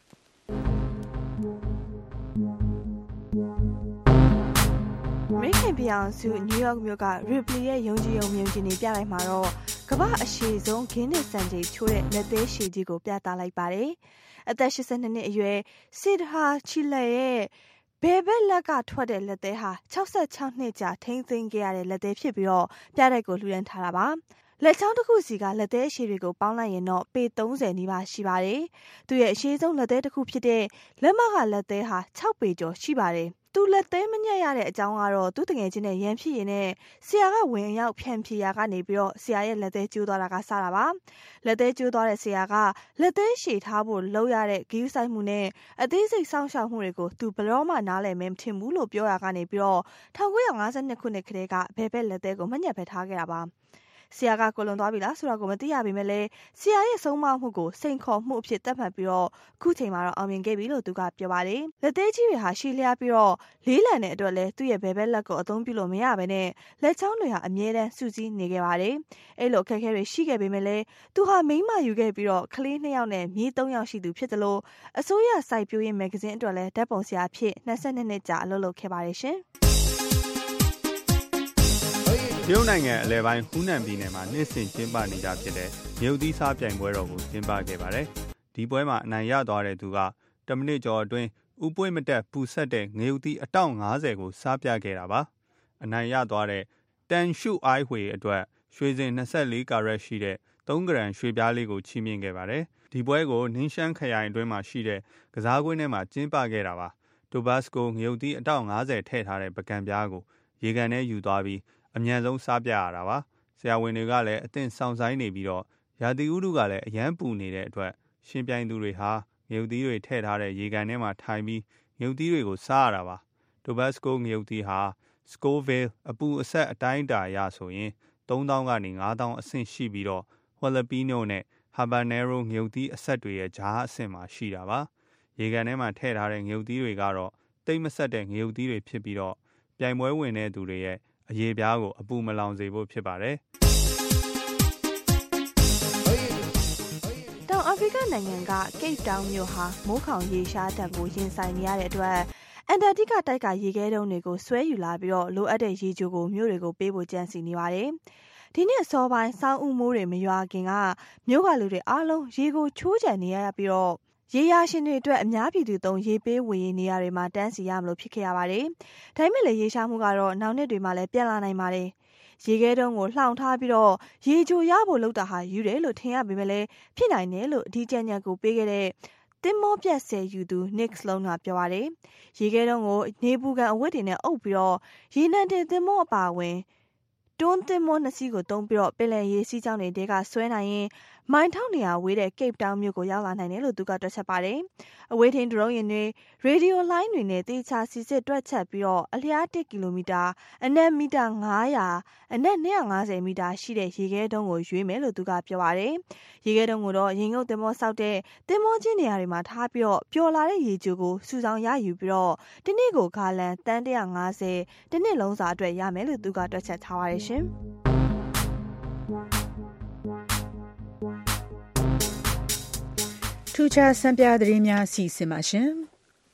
R: အမေရိကန်ပြည်ထောင်စုနယူးယောက်မြို့က Ripley ရဲ့ယုံကြည်ယုံမြင်ကြည်နေပြတိုင်းမှာတော့ကမ္ဘာအရှည်ဆုံးဂင်းနစ်စံချိန်ချိုးတဲ့လက်သေးရှည်ကြီးကိုပြသလိုက်ပါတယ်။အသက်၈၂နှစ်အရွယ်စစ်ဟာချီလက်ရဲ့ဘယ်ဘက်လက်ကထွက်တဲ့လက်သေးဟာ၆၆နှစ်ကြာထိမ့်သိမ်းခဲ့ရတဲ့လက်သေးဖြစ်ပြီးတော့ပြတဲ့ကိုလှူဒန်းထားတာပါ။လက်ချောင်းတစ်ခုစီကလက်သေးအရှည်တွေကိုပေါင်းလိုက်ရင်တော့ပေ၃၀နီးပါးရှိပါတယ်။သူရဲ့အရှည်ဆုံးလက်သေးတစ်ခုဖြစ်တဲ့လက်မကလက်သေးဟာ၆ပေကျော်ရှိပါတယ်။သူလက်သေးမညက်ရတဲ့အကြောင်းကတော့သူတငယ်ချင်းနဲ့ရန်ဖြစ်ရင်နဲ့ဆရာကဝင်ရောက်ဖြန့်ဖြေရာကနေပြီးတော့ဆရာရဲ့လက်သေးကျိုးသွားတာကစတာပါလက်သေးကျိုးသွားတဲ့ဆရာကလက်သေးရှည်ထားဖို့လှုပ်ရတဲ့ဂီးဆိုင်မှုနဲ့အသေးစိတ်စောင့်ရှောက်မှုတွေကိုသူဘလောမှနားလည်မထင်ဘူးလို့ပြောရာကနေပြီးတော့၁၉၅၂ခုနှစ်ကတည်းကဘယ်ဘက်လက်သေးကိုမညက်ပဲထားခဲ့တာပါဆရာကကိုလွန်သွားပြီလားဆိုတာကိုမသိရပေမဲ့လည်းဆရာရဲ့ဆုံးမမှုကိုစိန်ခေါ်မှုအဖြစ်သတ်မှတ်ပြီးတော့ခုချိန်မှာတော့အောင်မြင်ခဲ့ပြီလို့သူကပြောပါတယ်လက်သေးကြီးတွေဟာရှည်လျားပြီးတော့လေးလံတဲ့အတွက်လည်းသူ့ရဲ့ဘယ်ဘက်လက်ကိုအသုံးပြုလို့မရဘဲနဲ့လက်ချောင်းတွေဟာအမြဲတမ်းစုစည်းနေခဲ့ပါတယ်အဲ့လိုအခက်အခဲတွေရှိခဲ့ပေမဲ့လည်းသူဟာမိန်းမယူခဲ့ပြီးတော့ကလေးနှစ်ယောက်နဲ့မြေးသုံးယောက်ရှိသူဖြစ်တယ်လို့အစိုးရစိုက်ပျိုးရေးမဂ္ဂဇင်းအတွက်လည်းဓာတ်ပုံဆရာအဖြစ်၂၂နှစ်ကြာအလုပ်လုပ်ခဲ့ပါတယ်ရှင်
A: တရုတ်နိုင်ငံအလယ်ပိုင်းဟူနန်ပြည်နယ်မှာနှစ်စဉ်ကျင်းပနေကြဖြစ်တဲ့ငရုတ်သီးစားပြိုင်ပွဲတော်ကိုကျင်းပခဲ့ပါတယ်။ဒီပွဲမှာအနိုင်ရသွားတဲ့သူကတမိနစ်ကျော်အတွင်းဥပွေးမတက်ပူဆက်တဲ့ငရုတ်သီးအတောင်၅၀ကိုစားပြခဲ့တာပါ။အနိုင်ရသွားတဲ့တန်ရှုအိုင်းဝေအတွက်ရွှေစင်၂၄ကာရက်ရှိတဲ့၃ဂရမ်ရွှေပြားလေးကိုချီးမြှင့်ခဲ့ပါတယ်။ဒီပွဲကိုနင်းရှမ်းခရိုင်အတွင်းမှာရှိတဲ့ကစားကွင်းထဲမှာကျင်းပခဲ့တာပါ။တိုဘတ်စကိုငရုတ်သီးအတောင်၅၀ထည့်ထားတဲ့ပကံပြားကိုရေကန်ထဲယူသွားပြီးအမြန်ဆုံးစားပြရတာပါဆရာဝန်တွေကလည်းအသင့်ဆောင်ဆိုင်နေပြီးတော့ရာသီဥတုကလည်းအရန်ပူနေတဲ့အတွက်ရှင်ပြိုင်သူတွေဟာငရုတ်သီးတွေထည့်ထားတဲ့ရေကန်ထဲမှာထိုင်ပြီးငရုတ်သီးတွေကိုစားရတာပါတိုဘတ်စကိုငရုတ်သီးဟာ Scoville အပူအဆက်အတိုင်းအတာအရဆိုရင်သုံးသောင်းကနေငါးသောင်းအဆင့်ရှိပြီးတော့ Jalapeno နဲ့ Habanero ငရုတ်သီးအဆက်တွေရဲ့ဂျားအဆင့်မှာရှိတာပါရေကန်ထဲမှာထည့်ထားတဲ့ငရုတ်သီးတွေကတော့တိတ်မဆက်တဲ့ငရုတ်သီးတွေဖြစ်ပြီးတော့ပြိုင်ပွဲဝင်တဲ့သူတွေရဲ့အရေပြားကိုအပူမလောင်စေဖို့ဖြစ်ပါတယ်။တောင်အာဖရိကနိုင်ငံကကိတ်တောင်မြို့ဟာမိုးခေါင်ရေရှားတံကိုရင်ဆိုင်နေရတဲ့အတွက်အန်တာတိကတိုက်ကရေခဲတုံးတွေကိုဆွဲယူလာပြီးတော့လိုအပ်တဲ့ရေချိုကိုမြို့တွေကိုပေးဖို့ကြံစီနေပါတယ်။
C: ဒီနေ့စောပိုင်းစောင်းဦးမိုးတွေမရွာခင်ကမြို့ကလူတွေအားလုံးရေကိုချိုးချံနေရပြီးတော့ရေရရှင်တွေအတွက်အများပြည်သူသုံးရေပေးဝေရေးနေရာတွေမှာတန်းစီရမလို့ဖြစ်ခဲ့ရပါတယ်။ဒါပေမဲ့လည်းရေရှားမှုကတော့နောက်နှစ်တွေမှာလည်းပြန်လာနိုင်ပါတယ်။ရေခဲတုံးကိုလှောင်ထားပြီးတော့ရေချိုရဖို့လုပ်တာဟာယူတယ်လို့ထင်ရပေမဲ့လည်းဖြစ်နိုင်တယ်လို့ဒီကြံကြံကိုပေးခဲ့တဲ့တင်မောပြတ်ဆယ်ယူသူ Nick Sloan ကပြောပါတယ်။ရေခဲတုံးကိုနေပူကန်အဝတ်တွေနဲ့အုပ်ပြီးတော့ရေနံတင်တင်မောအပါဝင်တွန်းတင်မောနှစ်စီးကိုတုံးပြီးတော့ပင်လယ်ရေစီးကြောင်းတွေကဆွဲနိုင်ရင်မိုင်ထောင်နေရဝေးတဲ့ Cape Town မြို့ကိုရောက်လာနိုင်တယ်လို့သူကတွက်ချက်ပါတယ်။အဝေးထင်းဒရုန်းယာဉ်တွေရေဒီယိုလိုင်းတွေနဲ့တေချာစီစစ်တွက်ချက်ပြီးတော့အလျားတစ်ကီလိုမီတာအနက်မီတာ၅၀၀အနက်၂၅၀မီတာရှိတဲ့ရေခဲတုံးကိုရွေးမယ်လို့သူကပြောပါတယ်။ရေခဲတုံးကိုတော့ရင်ငုတ်တင်မောဆောက်တဲ့တင်မောချင်းနေရာတွေမှာထားပြီးတော့ပျော်လာတဲ့ရေကြိုကိုစုဆောင်ရယူပြီးတော့ဒီနေ့ကိုဂါလန်တန်း၁၅၀ဒီနေ့လုံးစာအတွက်ရမယ်လို့သူကတွက်ချက်ထားပါတယ်ရှင်။ထူးခြားစံပြသတင်းများစီစဉ်ပါရှင်။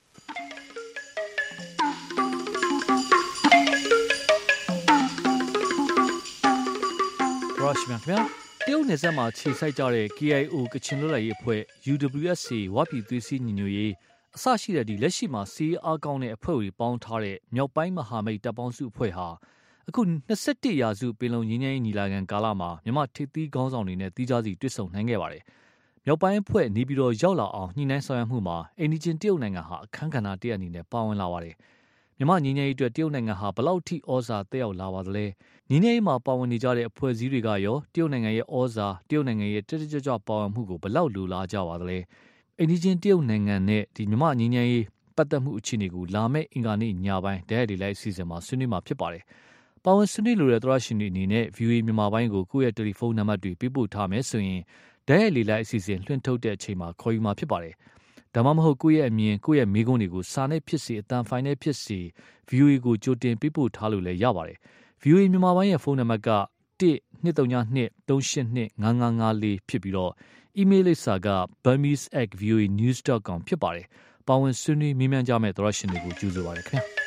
F: ရရှိမြခင်တရုတ်နယ်စပ်မှာခြေစိုက်ကြတဲ့ K I O ကချင်လွတ်လပ်ရေးအဖွဲ့ U W S A ဝပြည်သွေးစည်းညီညွတ်ရေးအစရှိတဲ့ဒီလက်ရှိမှာစီးအားကောင်းတဲ့အဖွဲ့တွေပေါင်းထားတဲ့မြောက်ပိုင်းမဟာမိတ်တပ်ပေါင်းစုအဖွဲ့ဟာအခု၂၁ရာစုပင်လုံငြိမ်းချမ်းရေးညီလာခံကာလမှာမြန်မာထိပ်သီးခေါင်းဆောင်တွေနဲ့တီးခြားစီတွေ့ဆုံနိုင်ခဲ့ပါတယ်။မြောက်ပိုင်းအဖွဲ့နေပြည်တော်ရောက်လာအောင်ညှိနှိုင်းဆောင်ရွက်မှုမှာအိန္ဒိချင်းတရုတ်နိုင်ငံဟာအခမ်းကဏ္ဍတရက်အနေနဲ့ပါဝင်လာပါတယ်။မြန်မာငြိမ်းချမ်းရေးအတွက်တရုတ်နိုင်ငံဟာဘလောက်ထိဩဇာတက်ရောက်လာပါသလဲ။ငြိမ်းချမ်းရေးမှာပါဝင်နေကြတဲ့အဖွဲ့အစည်းတွေကရောတရုတ်နိုင်ငံရဲ့ဩဇာတရုတ်နိုင်ငံရဲ့တက်တက်ကြွကြွပါဝင်မှုကိုဘလောက်လိုလားကြပါသလဲ။အိန္ဒိချင်းတရုတ်နိုင်ငံနဲ့ဒီမြန်မာငြိမ်းချမ်းရေးပတ်သက်မှုအခြေအနေကိုလာမယ့်အင်္ဂါနေ့ညပိုင်းတရက်ဒီလိုက်အစီအစဉ်မှာဆွေးနွေးမှာဖြစ်ပါတယ်။ပါဝင်ဆွေးနွေးလိုတဲ့သရရှင်တွေအနေနဲ့ V O A မြန်မာပိုင်းကိုကိုယ့်ရဲ့တယ်လီဖုန်းနံပါတ်တွေပေးပို့ထားမယ်ဆိုရင်ဓာတ်ရိုက်လေလိုက်အစီအစဉ်လွှင့်ထုတ်တဲ့အချိန်မှာခေါ်ယူမှာဖြစ်ပါတယ်။ဒါမှမဟုတ်ကိုယ့်ရဲ့အမြင်ကိုယ့်ရဲ့မေးခွန်းတွေကိုစာနဲ့ဖြစ်စေအတန်ဖိုင်နဲ့ဖြစ်စေ V O A ကိုကြိုတင်ပေးပို့ထားလို့လည်းရပါတယ်။ V O A မြန်မာပိုင်းရဲ့ဖုန်းနံပါတ်ကတစ် ၂၃၂ ၃၈၂ ၅၅၅၄ဖြစ်ပြီးတော့ email လိပ်စာက burmese at v o a news dot com ဖြစ်ပါတယ်။ပါဝင်ဆွေးနွေးမေးမြန်းကြမယ့်သရရှင်တွေကိုကြိုဆိုပါရခင်ဗျာ။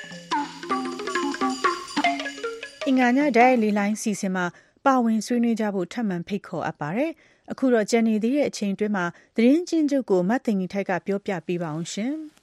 B: အင်္ဂါညဓာတ်လေးလိုင်းစီစဉ်မှာပါဝင်ဆွေးနွေးကြဖို့ထပ်မံဖိတ်ခေါ်အပ်ပါတယ်။အခုတော့ကြံနေသေးတဲ့အချိန်တွင်းမှာသတင်းချင်းချုပ်ကိုမတ်သိင်ကြီးထိုက်ကပြောပြပေးပါအောင်ရှင်။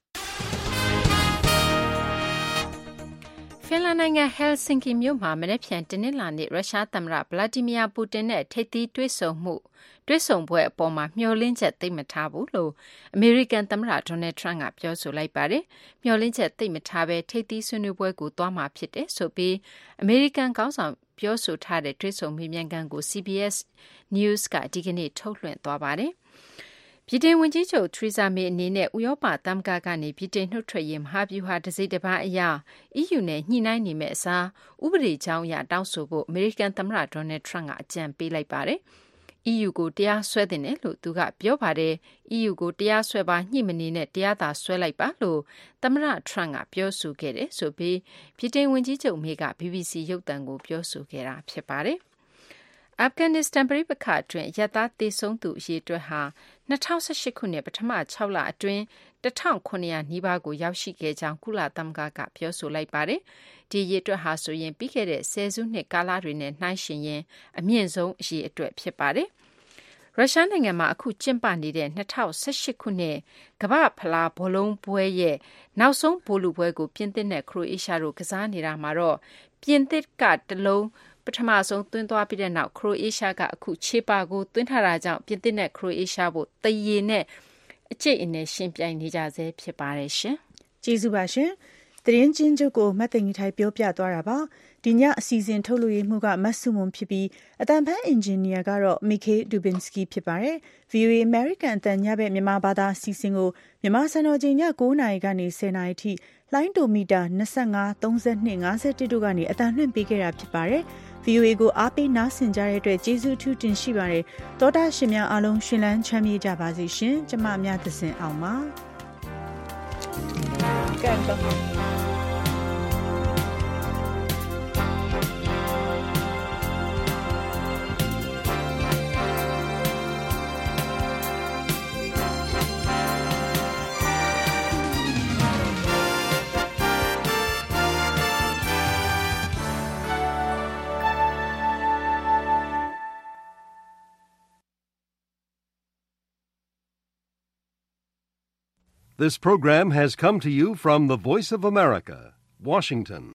V: ဖင်လန်နိုင်ငံဟယ်ဆင်ကီမြို့မှာမနေ့ဖြန်တနင်္လာနေ့ရုရှားသမ္မတဗလာဒီမီယာပူတင်နဲ့ထိပ်သီးတွေ့ဆုံမှုတွေ့ဆုံပွဲအပေါ်မှာမျှော်လင့်ချက်သိမ့်မထားဘူးလို့အမေရိကန်သမ္မတဒေါ်နယ်ထရန့်ကပြောဆိုလိုက်ပါတယ်။မျှော်လင့်ချက်သိမ့်မထားဘဲထိပ်သီးဆွေးနွေးပွဲကိုသွားမှာဖြစ်တယ်ဆိုပြီးအမေရိကန်ခေါင်းဆောင်ပြောဆိုထားတဲ့တွေ့ဆုံမေးမြန်းခန်းကို C B S News ကဒီကနေ့ထုတ်လွှင့်သွားပါတယ်။ဗြိတိန်ဝန်ကြီးချုပ်ထရီဇာမေအနေနဲ့ဥရောပသမဂ္ဂကနေဗြိတိန်နှုတ်ထွက်ရေးမဟာဗျူဟာတစိတ်တစ်ပိုင်းအရ E U နဲ့ညှိနှိုင်းနေမယ့်အစားဥပဒေကြောင်းအရတောင်းဆိုဖို့အမေရိကန်သမ္မတဒေါ်နယ်ထရန့်ကအကြံပေးလိုက်ပါတယ်။ E U ကိုတရားစွဲတင်တယ်လို့သူကပြောပါတယ်။ E U ကိုတရားစွဲပါညှိမနေနဲ့တရားသာစွဲလိုက်ပါလို့သမ္မတထရန့်ကပြောဆိုခဲ့တယ်ဆိုပြီးဗြိတိန်ဝန်ကြီးချုပ်မေက B B C ရုပ်သံကိုပြောဆိုခဲ့တာဖြစ်ပါတယ်။အာဖဂန်နစ္စတန်ပဋိပက္ခအတွင်းရပ်သားသေဆုံးသူအရေအတွက်ဟာ၂၀၁၈ခုနှစ်ပထမ၆လအတွင်း၁၇၀၀နီးပါးကိုရောက်ရှိခဲ့ကြောင်းကုလသမဂ္ဂကပြောဆိုလိုက်ပါတယ်။ဒီအရေအတွက်ဟာဆိုရင်ပြီးခဲ့တဲ့ဆယ်စုနှစ်ကာလတွေနဲ့နှိုင်းယှဉ်ရင်အမြင့်ဆုံးအရေအတွက်ဖြစ်ပါတယ်။ရုရှားနိုင်ငံမှာအခုကျင်းပနေတဲ့၂၀၁၈ခုနှစ်ကမ္ဘာ့ဖလားဘောလုံးပွဲရဲ့နောက်ဆုံးဗိုလ်လုပွဲကိုပြင်သစ်နဲ့ခရိုအေးရှားတို့ကစားနေတာမှာတော့ပြင်သစ်ကတလုံးပထမဆုံးသွင်းသွားပြီးတဲ့နောက်ခရိုအေးရှားကအခုခြေပါကိုသွင်းထားတာကြောင့်ပြင်သစ်နဲ့ခရိုအေးရှားတို့တရေနဲ့အကျိတ်အနယ်ရှင်ပြိုင်နေကြဆဲဖြစ်ပါတယ်ရှင်
B: ။ကျေးဇူးပါရှင်။သတင်းချင်းချုပ်ကိုမတ်သိင်ကြီးထိုက်ပြောပြသွားတာပါ။ဒီညအစီအစဉ်ထုတ်လို့ရမှုကမတ်စုမွန်ဖြစ်ပြီးအတန်ဖန်အင်ဂျင်နီယာကတော့မီခေဒူဘင်စကီဖြစ်ပါတယ်။ V O A American အတန်ညဘက်မြန်မာဘာသာအစီအစဉ်ကိုမြန်မာစံတော်ချိန်ည၉နာရီကနေ၁၀နာရီထိလိုင်းတိုမီတာ၂၅ ၃၂ ၅၁တို့ကနေအတန်လွှင့်ပေးခဲ့တာဖြစ်ပါတယ်။ V O A ကိုအားပေးနားဆင်ကြတဲ့အတွက်ကျေးဇူးထူးတင်ရှိပါတယ်။သောတာရှင်များအားလုံးရှင်လန်းချမ်းမြေ့ကြပါစေရှင်။ကျမမြတ်သဇင်အောင်ပါ။ Canto.
G: This program has come to you from the Voice of America, Washington.